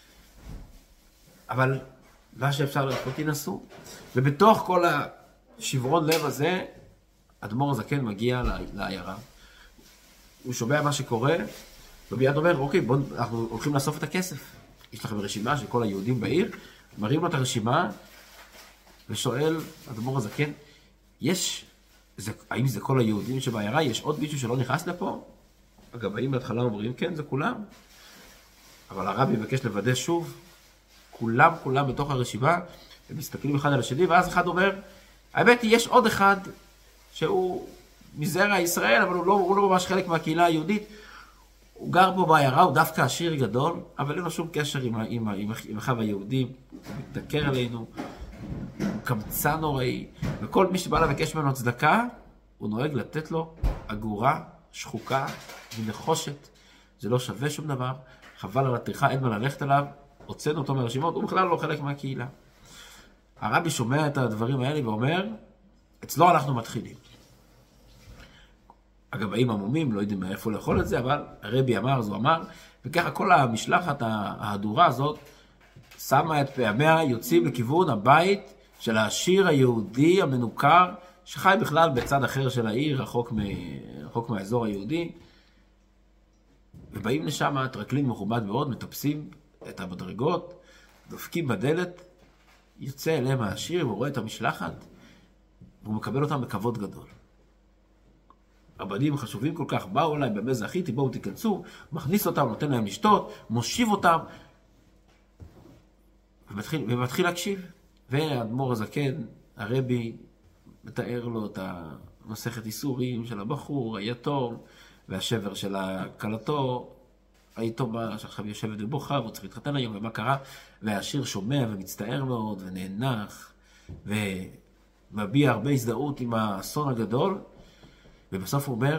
אבל מה שאפשר לעשות ינסו. ובתוך כל השברון לב הזה, אדמו"ר הזקן מגיע לעיירה. הוא שומע מה שקורה, ומיד אומר, אוקיי, אנחנו הולכים לאסוף את הכסף. יש לכם רשימה של כל היהודים בעיר, מראים לו את הרשימה, ושואל אדמו"ר הזקן, האם זה כל היהודים שבעיירה? יש עוד מישהו שלא נכנס לפה? הגבאים בהתחלה אומרים, כן, זה כולם. אבל הרבי מבקש לוודא שוב, כולם בתוך הרשימה, הם מסתכלים אחד על השני, ואז אחד אומר, האמת היא, יש עוד אחד שהוא מזרע ישראל, אבל הוא לא ממש חלק מהקהילה היהודית. הוא גר פה בעיירה, הוא דווקא עשיר גדול, אבל אין לו שום קשר עם אחיו היהודים, הוא מתנכר עלינו, הוא קמצן נוראי, וכל מי שבא לבקש ממנו צדקה, הוא נוהג לתת לו אגורה שחוקה ונחושת. זה לא שווה שום דבר, חבל על הטרחה, אין מה ללכת עליו, הוצאנו אותו מהרשימות, הוא בכלל לא חלק מהקהילה. הרבי שומע את הדברים האלה ואומר, אצלו אנחנו מתחילים. הגבאים עמומים, לא יודעים מאיפה לאכול את זה, אבל הרבי אמר, אז הוא אמר, וככה כל המשלחת ההדורה הזאת, שמה את פעמיה, יוצאים לכיוון הבית של העשיר היהודי המנוכר, שחי בכלל בצד אחר של העיר, רחוק מהאזור היהודי, ובאים לשם, טרקלין מכובד מאוד, מטפסים את המדרגות, דופקים בדלת, יוצא אליהם העשיר, והוא רואה את המשלחת, והוא מקבל אותם בכבוד גדול. רבנים חשובים כל כך, באו אליי, במה זכיתי, בואו תיכנסו, מכניס אותם, נותן להם לשתות, מושיב אותם, ומתחיל להקשיב. והאדמו"ר הזקן, הרבי, מתאר לו את המסכת איסורים של הבחור, היתום, והשבר של כלתו, היתומה שעכשיו יושבת ובוכה, והוא צריך להתחתן היום, ומה קרה? והעשיר שומע ומצטער מאוד, ונאנח, ומביע הרבה הזדהות עם האסון הגדול, ובסוף הוא אומר,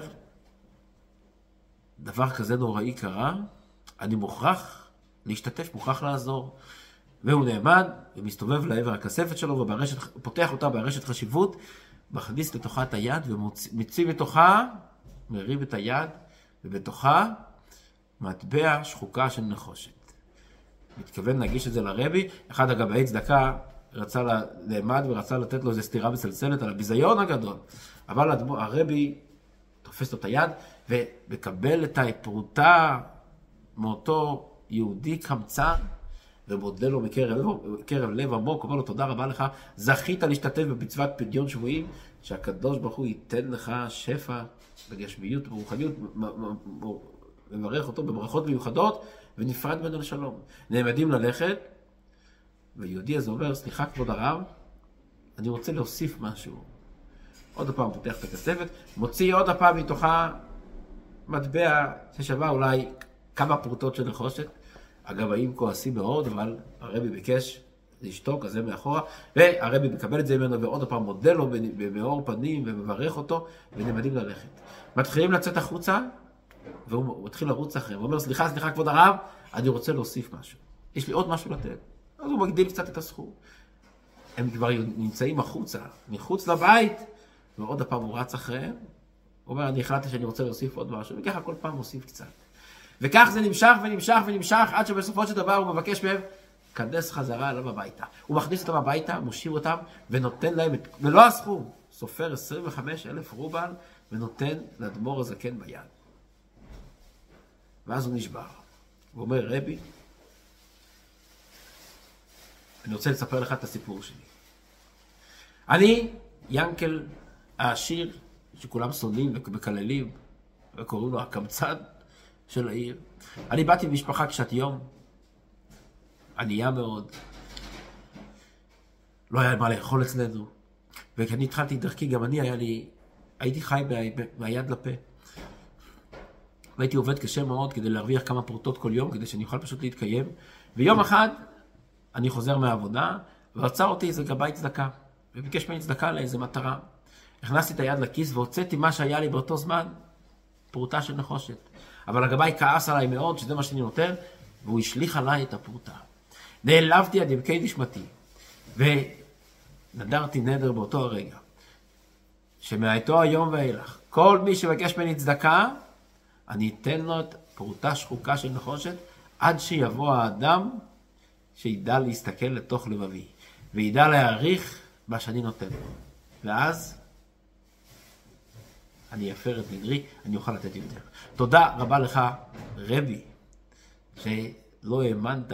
דבר כזה נוראי קרה, אני מוכרח להשתתף, מוכרח לעזור. והוא נעמד ומסתובב לעבר הכספת שלו, ופותח אותה ברשת חשיבות, מכניס לתוכה את היד ומוציא בתוכה, מריב את היד, ובתוכה מטבע שחוקה של נחושת. מתכוון להגיש את זה לרבי, אחד הגבאי צדקה רצה לעמד ורצה לתת לו איזו סתירה מסלסלת על הביזיון הגדול. אבל הרבי תופס לו את היד ומקבל את הפרוטה מאותו יהודי קמצן, ומודה לו מקרב לב עמוק, אומר לו תודה רבה לך, זכית להשתתף במצוות פדיון שבויים, שהקדוש ברוך הוא ייתן לך שפע בגשמיות וברוחניות, מברך אותו בברכות מיוחדות, ונפרד ממנו לשלום. נעמדים ללכת, ויהודי הזה אומר, סליחה כבוד הרב, אני רוצה להוסיף משהו. עוד הפעם פותח את הכספת, מוציא עוד הפעם מתוכה מטבע ששווה אולי כמה פרוטות של נחושת. הגבאים כועסים מאוד, אבל הרבי ביקש לשתוק, אז זה מאחורה, והרבי מקבל את זה ממנו, ועוד הפעם מודה לו במאור פנים, ומברך אותו, ונעמדים ללכת. מתחילים לצאת החוצה, והוא מתחיל לרוץ אחריהם, הוא אומר, סליחה כבוד הרב, אני רוצה להוסיף משהו. יש לי עוד משהו לתת. אז הוא מגדיל קצת את הסכום. הם כבר נמצאים החוצה, מחוץ לבית, ועוד הפעם הוא רץ אחריהם, הוא אומר, אני החלטתי שאני רוצה להוסיף עוד משהו, וככה כל פעם מוסיף קצת. וכך זה נמשך, עד שבסופו של דבר הוא מבקש מהם, כנס חזרה אליו הביתה. הוא מכניס אותם הביתה, מושיב אותם, ונותן להם את מלוא הסכום. סופר 25,000 רובל, ונותן לאדמו"ר הזקן ביד. ואז הוא נשבר. הוא אומר, רבי, אני רוצה לספר לך את הסיפור שלי. אני, ינקל העשיר, שכולם שונאים ומקללים, וקוראים לו הקמצן של העיר. אני באתי ממשפחה קשת יום, ענייה מאוד. לא היה מה לאכול אצלנו. וכשאני התחלתי את דרכי, גם אני הייתי חי מהיד לפה. והייתי עובד קשה מאוד כדי להרוויח כמה פרוטות כל יום, כדי שאני אוכל פשוט להתקיים. ויום אחד אני חוזר מהעבודה, ועצר אותי איזה גבאי צדקה, וביקש ממני צדקה לאיזה מטרה. הכנסתי את היד לכיס והוצאתי מה שהיה לי באותו זמן, פרוטה של נחושת. אבל הגבאי כעס עליי מאוד, שזה מה שאני נותן, והוא השליך עליי את הפרוטה. נעלבתי עד עמקי נשמתי, ונדרתי נדר באותו הרגע, שמאותו היום ואילך, כל מי שבקש ממני צדקה, אני אתן לו את פרוטה שחוקה של נחושת, עד שיבוא האדם שידע להסתכל לתוך לבבי, וידע להעריך מה שאני נותן לו. ואז אני אפר את נדרי, אני אוכל לתת יותר. תודה רבה לך, רבי, שלא האמנת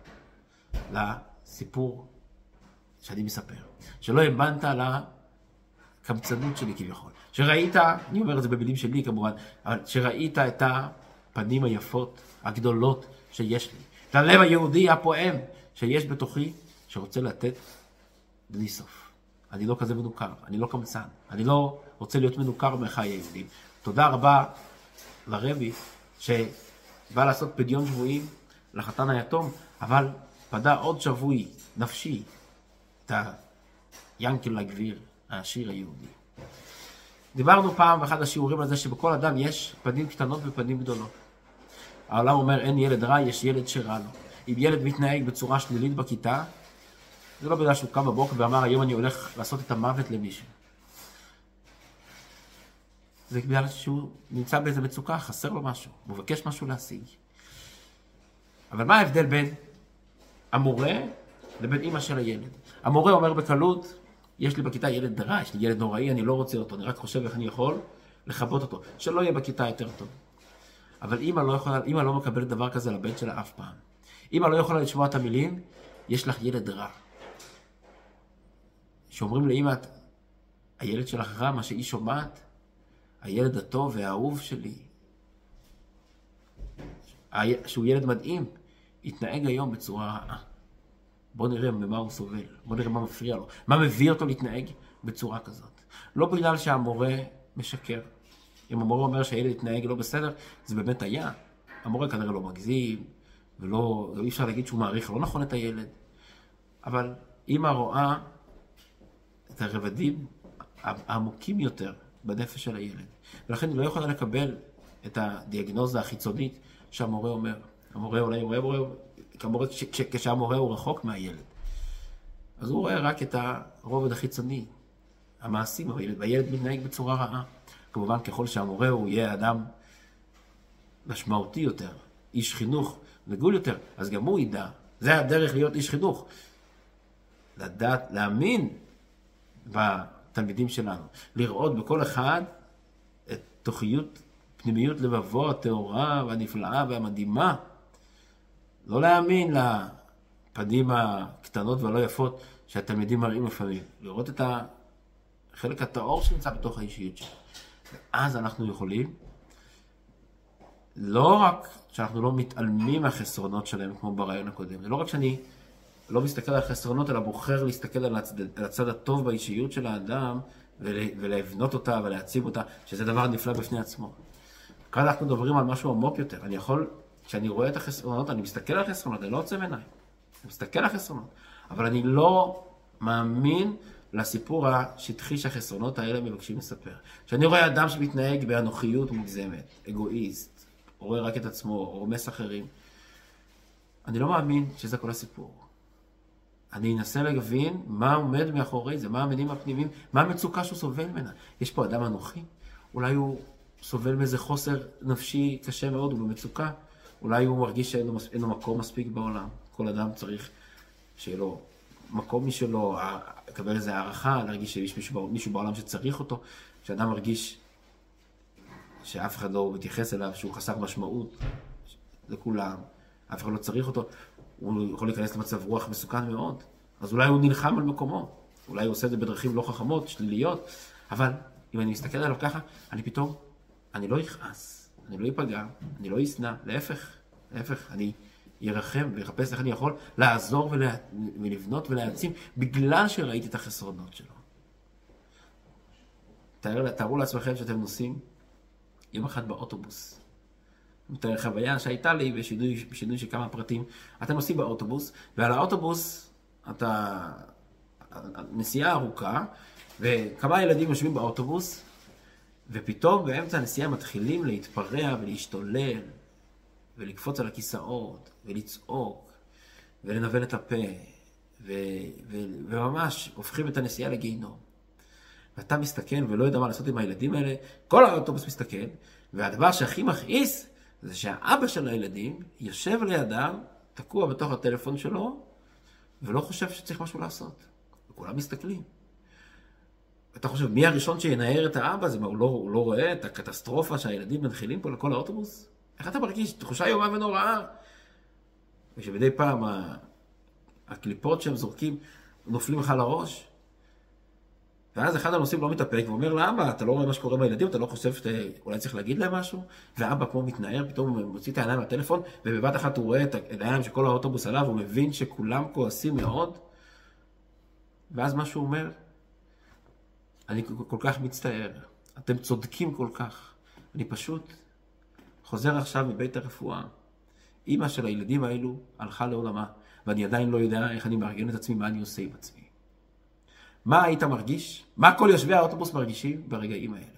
לסיפור שאני מספר. שלא האמנת לקמצנות שלי כביכול. שראית, אני אומר את זה במילים שלי כמובן, אבל שראית את הפנים היפות, הגדולות שיש לי. את הלב היהודי הפועם שיש בתוכי, שרוצה לתת בלי סוף. אני לא כזה מנוכר, אני לא קמצן, אני לא רוצה להיות מנוכר מחיי היהודים. תודה רבה לרבי שבא לעשות פדיון שבויים לחתן היתום, אבל פדה עוד שבוי נפשי את ינקל הגביר, העשיר היהודי. דיברנו פעם באחד השיעורים על זה שבכל אדם יש פנים קטנות ופנים גדולות. העולם אומר אין ילד רע, יש ילד שרע לו. אם ילד מתנהג בצורה שלילית בכיתה, זה לא בגלל שהוא קם בבוקר ואמר היום אני הולך לעשות את המוות למישהו. זה בגלל שהוא נמצא באיזה מצוקה, חסר לו משהו, הוא מבקש משהו להשיג. אבל מה ההבדל בין המורה לבין אמא של הילד? המורה אומר בקלות, יש לי בכיתה ילד רע, יש לי ילד נוראי, אני לא רוצה אותו, אני רק חושב איך אני יכול לכבות אותו, שלא יהיה בכיתה יותר טוב. אבל אמא לא מקבלת דבר כזה לבן שלה אף פעם. אמא לא יכולה לשמוע את המילים, יש לך ילד רע. שאומרים לאמא, הילד שלך רע, מה שהיא שומעת, הילד הטוב והאהוב שלי, שהוא ילד מדהים, יתנהג היום בצורה רעה. בוא נראה ממה הוא סובל, בוא נראה מה מפריע לו, מה מביא אותו להתנהג בצורה כזאת. לא בגלל שהמורה משקר. אם המורה אומר שהילד יתנהג לא בסדר, זה באמת היה. המורה כנראה לא מגזים, ולא אי אפשר להגיד שהוא מעריך לא נכון את הילד. אבל אמא רואה את הרבדים העמוקים יותר בנפש של הילד. ולכן היא לא יכולה לקבל את הדיאגנוזה החיצונית שהמורה אומר. המורה אולי כשהמורה הוא רחוק מהילד. אז הוא רואה רק את הרובד החיצוני, המעשים, והילד מתנהג בצורה רעה. כמובן ככל שהמורה הוא יהיה אדם משמעותי יותר, איש חינוך, נגול יותר, אז גם הוא ידע. זה הדרך להיות איש חינוך. לדעת, להאמין בתלמידים שלנו. לראות בכל אחד את תוכיות, פנימיות לבבו, התאורה והנפלאה והמדהימה. לא להאמין לפנים הקטנות והלא יפות שהתלמידים מראים לפעמים. לראות את החלק הטהור שנמצא בתוך האישיות שלנו. ואז אנחנו יכולים, לא רק שאנחנו לא מתעלמים מהחסרונות שלהם כמו ברעיון הקודם, זה לא רק שאני לא מסתכל על החסרונות, אלא בוחר להסתכל על הצד הטוב באישיות של האדם, ולבנות אותה ולהציב אותה, שזה דבר נפלא בפני עצמו. כאן אנחנו מדברים על משהו עמוק יותר. אני יכול, כשאני רואה את החסרונות, אני מסתכל על החסרונות, אני לא עוצם עיניים. אני מסתכל על החסרונות, אבל אני לא מאמין לסיפור השטחי שהחסרונות האלה מבקשים לספר. כשאני רואה אדם שמתנהג באנוכיות מוגזמת, אגואיסט, רואה רק את עצמו, רומס אחרים, אני לא מאמין שזה כל הסיפור. אני אנסה להבין מה עומד מאחורי זה, מה המניעים הפנימיים, מה המצוקה שהוא סובל ממנה. יש פה אדם אנוכי, אולי הוא סובל מאיזה חוסר נפשי קשה מאוד, הוא במצוקה, אולי הוא מרגיש שאין לו מקום מספיק בעולם. כל אדם צריך שיהיה לו מקום משלו, לקבל איזו הערכה, להרגיש שיש מישהו בעולם שצריך אותו. כשאדם מרגיש שאף אחד לא מתייחס אליו, שהוא חסר משמעות לכולם, אף אחד לא צריך אותו, הוא יכול להיכנס למצב רוח מסוכן מאוד. אז אולי הוא נלחם על מקומו, אולי הוא עושה את זה בדרכים לא חכמות, שליליות, אבל אם אני מסתכל עליו ככה, אני לא יכעס, אני לא ייפגע, אני לא יסנע, להפך, אני ירחם ויחפש איך אני יכול לעזור ולבנות ולהעצים, בגלל שראיתי את החסרונות שלו. תארו לעצמכם שאתם נוסעים יום אחד באוטובוס. מתאר חוויה שהייתה לי בשינוי של כמה פרטים. אתם נוסעים באוטובוס, ועל האוטובוס נסיעה ארוכה, וכמה ילדים יושבים באוטובוס, ופתאום באמצע הנסיעה מתחילים להתפרע ולהשתולל, ולקפוץ על הכיסאות, ולצעוק, ולנבל את הפה, וממש הופכים את הנסיעה לגיהינום. ואתה מסתכל ולא יודע מה לעשות עם הילדים האלה, כל האוטובוס מסתכל, והדבר שהכי מכעיס, זה שהאבא של הילדים יושב לידם, תקוע בתוך הטלפון שלו, ולא חושב שצריך משהו לעשות. וכולם מסתכלים. אתה חושב, מי הראשון שינער את האבא? זה מה, הוא לא רואה את הקטסטרופה שהילדים מנחילים פה לכל האוטובוס? איך אתה מרגיש? תחושה איומה ונוראה. ושמדי פעם הקליפות שהם זורקים נופלים לך לראש. ואז אחד הנוסעים לא מתאפק ואומר לאבא, אתה לא רואה מה שקורה בילדים, אתה לא חושב שאולי צריך להגיד להם משהו? ואבא כמו מתנער, פתאום הוא מוציא את העיניים מהטלפון, ובבת אחת הוא רואה את העיניים שכל האוטובוס עליו, הוא מבין שכולם כועסים מאוד. ואז מה שהוא אומר, אני כל כך מצטער, אתם צודקים כל כך. אני פשוט חוזר עכשיו מבית הרפואה. אמא של הילדים האלו הלכה לעולמה, ואני עדיין לא יודע איך אני מארגן את עצמי, מה אני עושה עם עצמי. מה היית מרגיש? מה כל יושבי האוטובוס מרגישים ברגעים האלה?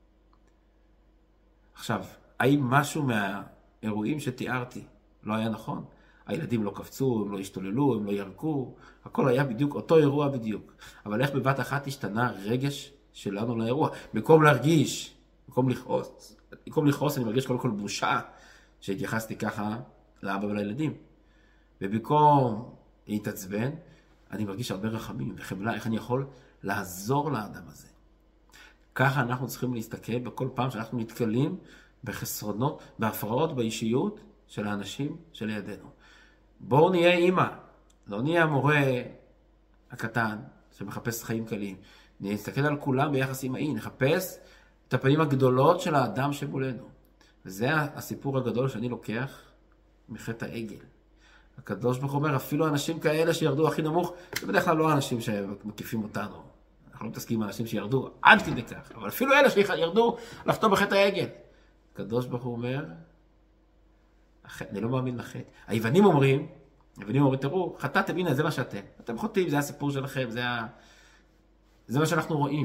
עכשיו, האם משהו מהאירועים שתיארתי לא היה נכון? הילדים לא קפצו, הם לא השתוללו, הם לא ירקו, הכל היה בדיוק אותו אירוע בדיוק. אבל איך בבת אחת השתנה רגש שלנו לאירוע? במקום להרגיש, במקום לכעוס, אני מרגיש קודם כל בושה שהתייחסתי ככה לאבא ולילדים. ובמקום להתעצבן, אני מרגיש הרבה רחמים וחמלה, איך אני יכול לעזור לאדם הזה. ככה אנחנו צריכים להסתכל בכל פעם שאנחנו נתקלים בחסרונות, בהפרעות באישיות של האנשים שלידינו. בואו נהיה אימא, לא נהיה המורה הקטן שמחפש חיים קלים. נסתכל על כולם ביחס אימאי, נחפש את הפנים הגדולות של האדם שמולנו. וזה הסיפור הגדול שאני לוקח מחטא העגל. הקדוש ברוך הוא אומר, אפילו אנשים כאלה שירדו הכי נמוך, זה בדרך כלל לא האנשים שמקיפים אותנו. אנחנו לא מתעסקים עם אנשים שירדו עד כדי כך, אבל אפילו אלה שירדו לחטוא בחטא העגל. הקדוש ברוך הוא אומר, אני לא מאמין לחטא. היוונים אומרים, תראו, חטאתם, הנה, זה מה שאתם. אתם חוטאים, זה הסיפור שלכם, זה מה שאנחנו רואים.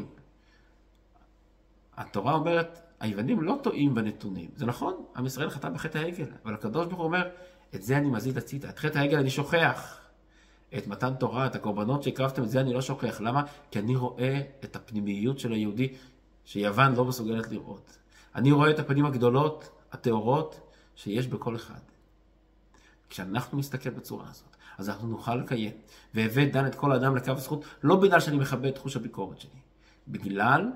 התורה אומרת, היוונים לא טועים בנתונים. זה נכון, עם ישראל חטא בחטא העגל, אבל הקדוש ברוך הוא אומר, את זה אני מזיד הצידה, את חטא העגל אני שוכח. את מתן תורה, את הקורבנות שהקרבתם, את זה אני לא שוכח. למה? כי אני רואה את הפנימיות של היהודי שיוון לא מסוגלת לראות. אני רואה את הפנים הגדולות, התאורות, שיש בכל אחד. כשאנחנו מסתכל בצורה הזאת, אז אנחנו נוכל לקיים. והבא דן את כל האדם לקו הזכות, לא בגלל שאני מכבד את חוש הביקורת שלי, בגלל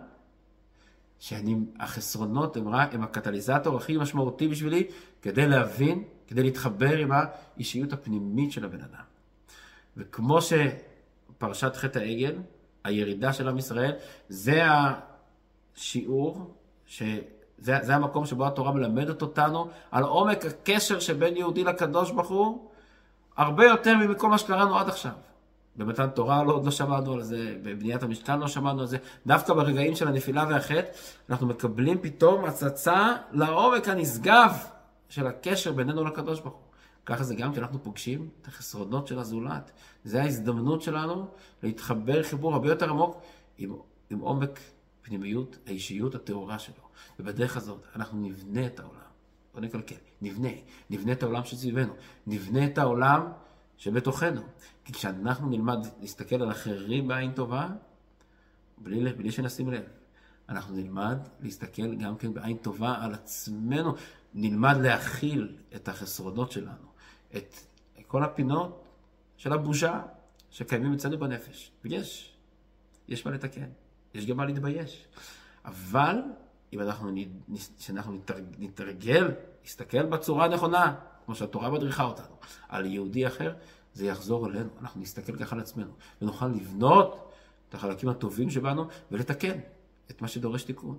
שהחסרונות הם הקטליזטור הכי משמעותי בשבילי, כדי להבין, כדי להתחבר עם האישיות הפנימית של הבן אדם. וכמו שפרשת חטא העגל, הירידה של עם ישראל, זה השיעור, זה המקום שבו התורה מלמדת אותנו, על עומק הקשר שבין יהודי לקדוש ברוך הוא, הרבה יותר מכל מה שקראנו עד עכשיו. במתן תורה עוד לא שמענו על זה, בבניית המשכן לא שמענו על זה, דווקא ברגעים של הנפילה והחטא, אנחנו מקבלים פתאום הצצה לעומק הנשגב של הקשר בינינו לקדוש ברוך הוא. ככה זה גם כשאנחנו פוגשים את החסרונות של הזולת. זה ההזדמנות שלנו להתחבר חיבור הרבה יותר עמוק עם עומק פנימיות, האישיות התאורה שלו. ובדרך הזאת אנחנו נבנה את העולם. לא נקלקל, נבנה את העולם שסביבנו, נבנה את העולם שבתוכנו. כי כשאנחנו נלמד להסתכל על אחרים בעין טובה, בלי שנשים לב, אנחנו נלמד להסתכל גם כן בעין טובה על עצמנו, נלמד להכיל את החסרונות שלנו, את כל הפינות של הבושה שקיימים אצלנו בנפש. יש מה לתקן, יש גם מה להתבייש. אבל אם שאנחנו נתרגל, נסתכל בצורה הנכונה, כמו שהתורה מדריכה אותנו, על יהודי אחר, זה יחזור אלינו. אנחנו נסתכל ככה על עצמנו, ונוכל לבנות את החלקים הטובים שבנו, ולתקן את מה שדורש תיקון.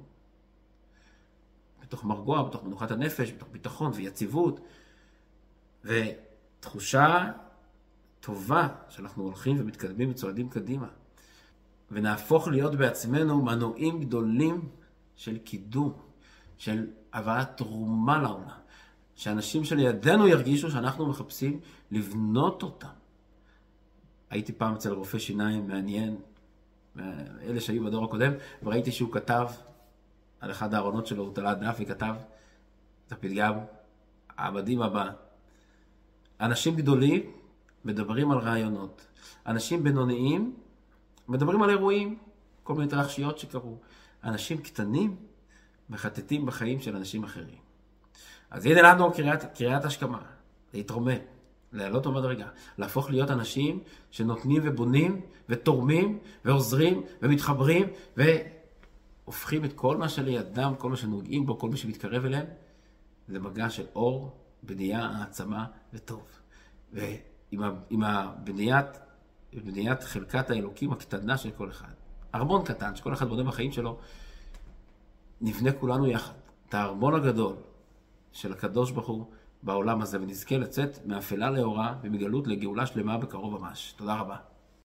בתוך מרגוע, בתוך מנוחת הנפש, בתוך ביטחון ויציבות. תחושה טובה שאנחנו הולכים ומתקדמים וצועדים קדימה. ונהפוך להיות בעצמנו מנועים גדולים של קידום, של הבאת תרומה לעולם. שאנשים שלידינו ירגישו שאנחנו מחפשים לבנות אותם. הייתי פעם אצל רופא שיניים מעניין, אלה שהיו בדור הקודם, וראיתי שהוא כתב על אחד הארונות שלו, הוא תלה דף וכתב את הפתגם המדהים הבא. אנשים גדולים מדברים על רעיונות. אנשים בינוניים מדברים על אירועים, כל מיני התרחשויות שקרו. אנשים קטנים מחטטים בחיים של אנשים אחרים. אז הנה לנו קריאת השכמה, להתרומם, לעלות במדרגה, להפוך להיות אנשים שנותנים ובונים ותורמים ועוזרים ומתחברים והופכים את כל מה שלידם, כל מה שנוגעים בו, כל מה שמתקרב אליהם, למגע של אור, בנייה, העצמה וטוב. ועם בניית חלקת האלוקים הקטנה של כל אחד. ארמון קטן שכל אחד בונה בחיים שלו, נבנה כולנו יחד. את הארמון הגדול של הקדוש ברוך הוא בעולם הזה, ונזכה לצאת מאפלה לאורה ומגלות לגאולה שלמה בקרוב ממש. תודה רבה.